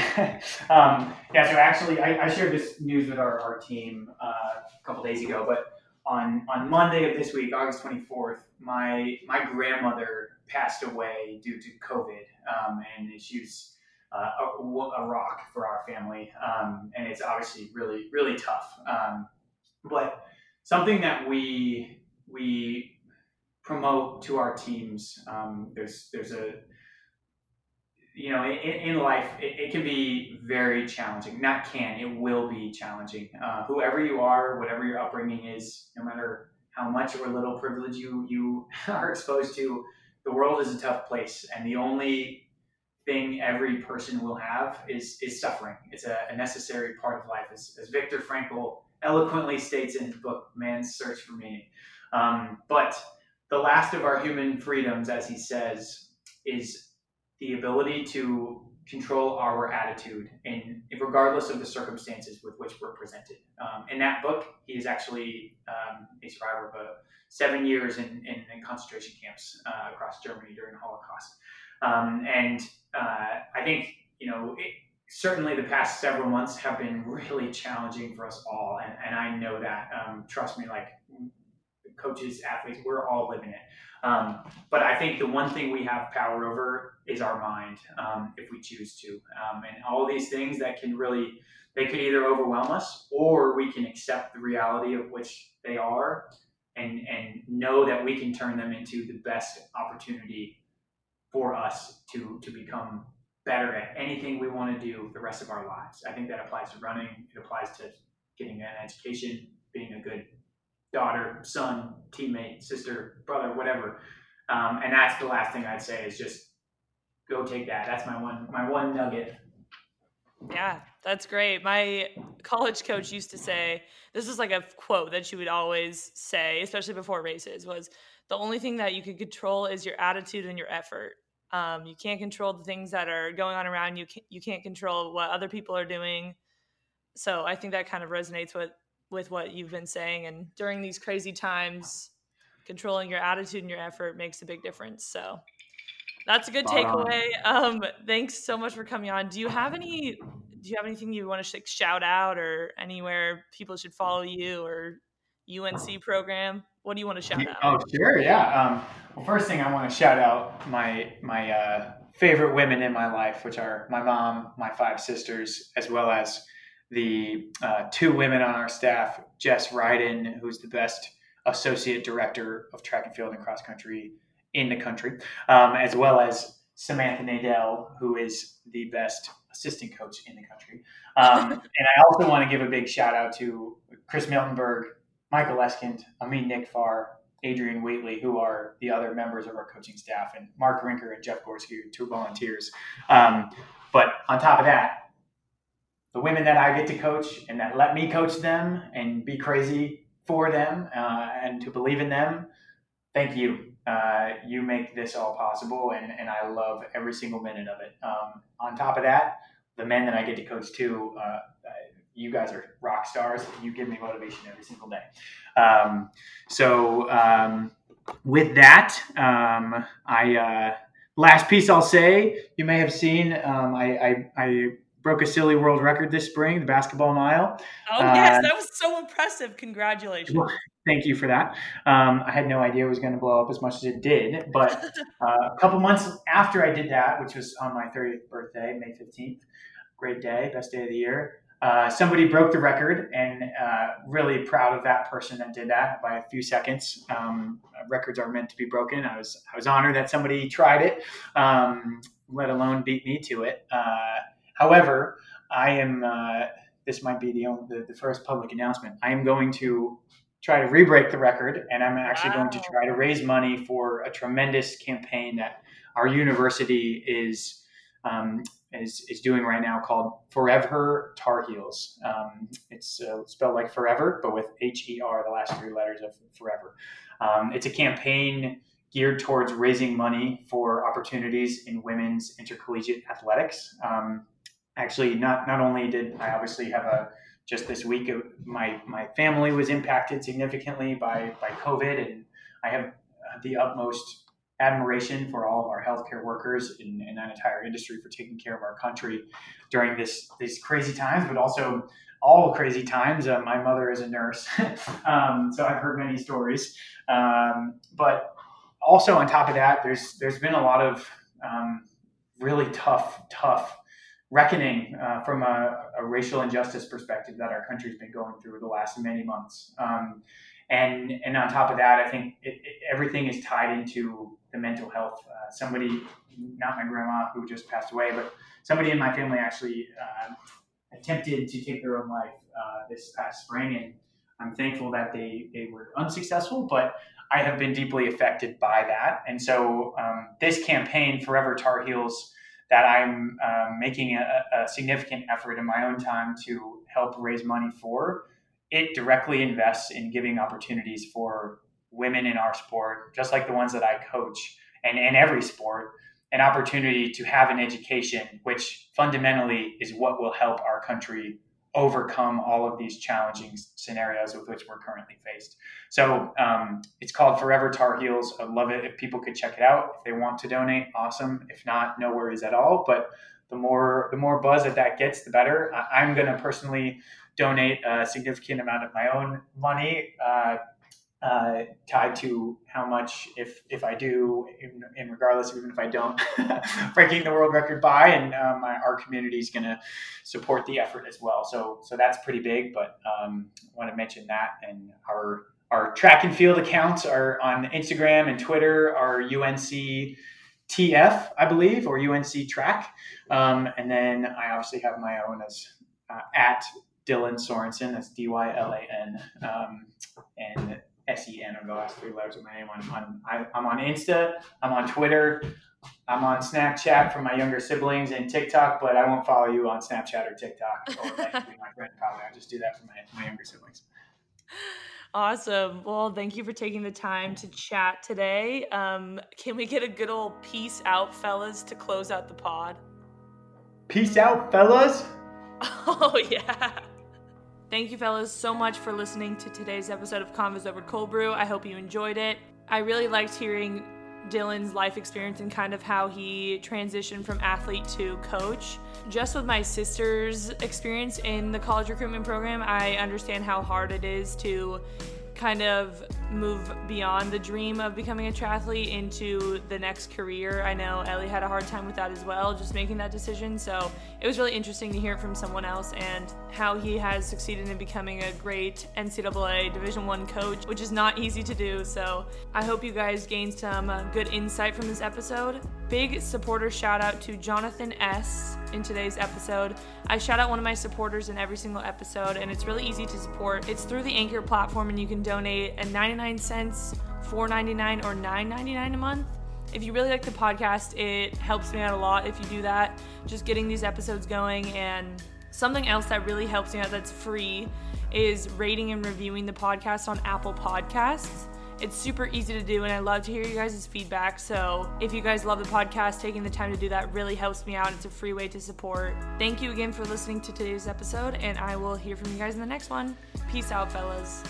um, yeah, so actually, I, I shared this news with our, our team uh, a couple days ago, but on, on Monday of this week, August twenty-fourth, my my grandmother passed away due to COVID, um, and she was uh, a, a rock for our family, um, and it's obviously really, really tough. Um, but something that we we promote to our teams, um, there's there's a you know, in, in life, it, it can be very challenging. Not can, it will be challenging. Uh, whoever you are, whatever your upbringing is, no matter how much or little privilege you, you are exposed to, the world is a tough place. And the only thing every person will have is, is suffering. It's a, a necessary part of life. As, as Viktor Frankl eloquently states in his book, Man's Search for Meaning. Um, but the last of our human freedoms, as he says, is the ability to control our attitude, and regardless of the circumstances with which we're presented. Um, in that book, he is actually um, a survivor of a seven years in, in, in concentration camps uh, across Germany during the Holocaust. Um, and uh, I think, you know, it, certainly the past several months have been really challenging for us all, and, and I know that. Um, trust me, like coaches, athletes, we're all living it. Um, but I think the one thing we have power over is our mind, um, if we choose to. Um, and all these things that can really, they could either overwhelm us, or we can accept the reality of which they are and, and know that we can turn them into the best opportunity for us to, to become better at anything we want to do the rest of our lives. I think that applies to running. It applies to getting an education, being a good daughter, son, teammate, sister, brother, whatever. Um, and that's the last thing I'd say is just go take that. That's my one, my one nugget. Yeah, that's great. My college coach used to say, this is like a quote that she would always say, especially before races, was the only thing that you can control is your attitude and your effort. Um, you can't control the things that are going on around you. You can't control what other people are doing. So I think that kind of resonates with with what you've been saying. And during these crazy times, controlling your attitude and your effort makes a big difference. So that's a good takeaway. Um, thanks so much for coming on. Do you have any, do you have anything you want to sh- shout out, or anywhere people should follow you, or U N C program? What do you want to shout out? Oh, sure. Yeah. Um, well, first thing I want to shout out my, my, uh, favorite women in my life, which are my mom, my five sisters, as well as the uh, two women on our staff, Jess Ryden, who's the best associate director of track and field and cross country in the country, um, as well as Samantha Nadell, who is the best assistant coach in the country. Um, and I also want to give a big shout out to Chris Miltenberg, Michael Eskind, Amin Nickfar, Adrian Wheatley, who are the other members of our coaching staff, and Mark Rinker and Jeff Gorski, two volunteers. Um, but on top of that, the women that I get to coach and that let me coach them and be crazy for them uh, and to believe in them, thank you. Uh, you make this all possible, and, and I love every single minute of it. Um, on top of that, the men that I get to coach too, uh, you guys are rock stars. You give me motivation every single day. Um, so um, with that, um, I uh, last piece I'll say, you may have seen, um, I, I, I broke a silly world record this spring, the basketball mile. Oh, yes, uh, that was so impressive. Congratulations. Well, thank you for that. Um, I had no idea it was going to blow up as much as it did. But uh, a couple months after I did that, which was on my thirtieth birthday, May fifteenth, great day, best day of the year, uh, somebody broke the record, and uh, really proud of that person that did that by a few seconds. Um, records are meant to be broken. I was I was honored that somebody tried it, um, let alone beat me to it. Uh, however, I am, uh, this might be the, only, the the first public announcement. I am going to try to re-break the record, and I'm actually Wow. going to try to raise money for a tremendous campaign that our university is um, is is doing right now called Forever Tar Heels. Um, it's uh, spelled like forever, but with H E R, the last three letters of forever. Um, it's a campaign geared towards raising money for opportunities in women's intercollegiate athletics. Um, actually, not not only did I obviously have a just this week, my my family was impacted significantly by by COVID, and I have the utmost admiration for all of our healthcare workers in, in that entire industry for taking care of our country during this these crazy times, but also all crazy times. Uh, my mother is a nurse, um, so I've heard many stories. Um, but also on top of that, there's there's been a lot of um, really tough, tough reckoning uh, from a, a racial injustice perspective that our country's been going through the last many months. Um, and and on top of that, I think it, it, everything is tied into the mental health. Uh, somebody, not my grandma who just passed away, but somebody in my family actually uh, attempted to take their own life uh, this past spring, and I'm thankful that they, they were unsuccessful, but I have been deeply affected by that. And so um, this campaign, Forever Tar Heels, that I'm um, making a, a significant effort in my own time to help raise money for, it directly invests in giving opportunities for women in our sport, just like the ones that I coach, and in every sport, an opportunity to have an education, which fundamentally is what will help our country overcome all of these challenging scenarios with which we're currently faced. So um, it's called Forever Tar Heels. I'd love it if people could check it out. If they want to donate, awesome. If not, no worries at all. But the more the more buzz that that gets, the better. I, I'm going to personally donate a significant amount of my own money uh, uh, tied to how much, if if I do, in, in regardless, even if I don't, breaking the world record by, and um, my, our community is going to support the effort as well. So so that's pretty big, but um, I want to mention that. And our our track and field accounts are on Instagram and Twitter are U N C T F, I believe, or U N C Track. Um, and then I obviously have my own as uh, at Dylan Sorensen, that's D Y L A N, um, and S E N are the last three letters of my name. On, on I, I'm on Insta, I'm on Twitter, I'm on Snapchat for my younger siblings, and TikTok, but I won't follow you on Snapchat or TikTok, or like be my friend probably. I just do that for my, my younger siblings. Awesome. Well, thank you for taking the time to chat today. Um, can we get a good old peace out, fellas, to close out the pod? Peace out, fellas. Oh, yeah. Thank you, fellas, so much for listening to today's episode of Convos Over Cold Brew. I hope you enjoyed it. I really liked hearing Dylan's life experience and kind of how he transitioned from athlete to coach. Just with my sister's experience in the college recruitment program, I understand how hard it is to kind of move beyond the dream of becoming a triathlete into the next career. I know Ellie had a hard time with that as well, just making that decision. So it was really interesting to hear it from someone else and how he has succeeded in becoming a great N C double A Division I coach, which is not easy to do. So I hope you guys gained some uh, good insight from this episode. Big supporter shout out to Jonathan S. in today's episode. I shout out one of my supporters in every single episode, and it's really easy to support. It's through the Anchor platform, and you can donate at ninety-nine cents, four ninety-nine, or nine ninety-nine a month. If you really like the podcast, it helps me out a lot if you do that. Just getting these episodes going. And something else that really helps me out that's free is rating and reviewing the podcast on Apple Podcasts. It's super easy to do, and I love to hear you guys' feedback. So if you guys love the podcast, taking the time to do that really helps me out. It's a free way to support. Thank you again for listening to today's episode, and I will hear from you guys in the next one. Peace out, fellas.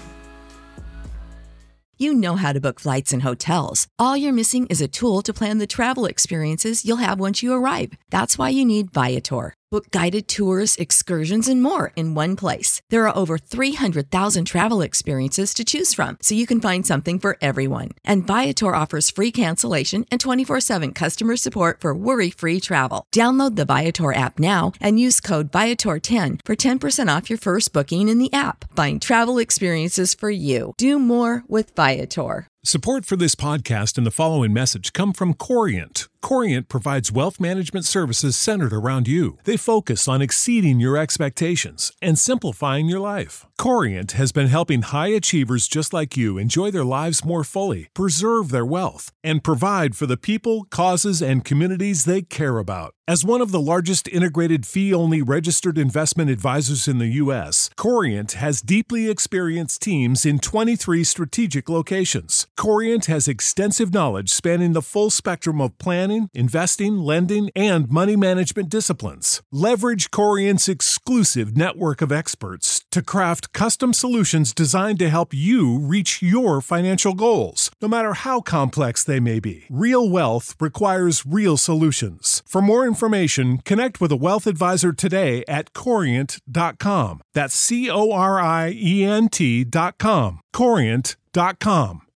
You know how to book flights and hotels. All you're missing is a tool to plan the travel experiences you'll have once you arrive. That's why you need Viator. Book guided tours, excursions, and more in one place. There are over three hundred thousand travel experiences to choose from, so you can find something for everyone. And Viator offers free cancellation and twenty-four seven customer support for worry-free travel. Download the Viator app now and use code Viator ten for ten percent off your first booking in the app. Find travel experiences for you. Do more with Viator. Support for this podcast and the following message come from Corient. Corient provides wealth management services centered around you. They focus on exceeding your expectations and simplifying your life. Corient has been helping high achievers just like you enjoy their lives more fully, preserve their wealth, and provide for the people, causes, and communities they care about. As one of the largest integrated fee-only registered investment advisors in the U S, Corient has deeply experienced teams in twenty-three strategic locations. Corient has extensive knowledge spanning the full spectrum of planning, investing, lending, and money management disciplines. Leverage Corient's exclusive network of experts to craft custom solutions designed to help you reach your financial goals, no matter how complex they may be. Real wealth requires real solutions. For more information, connect with a wealth advisor today at corient dot com. That's C O R I E N T dot com. corient dot com.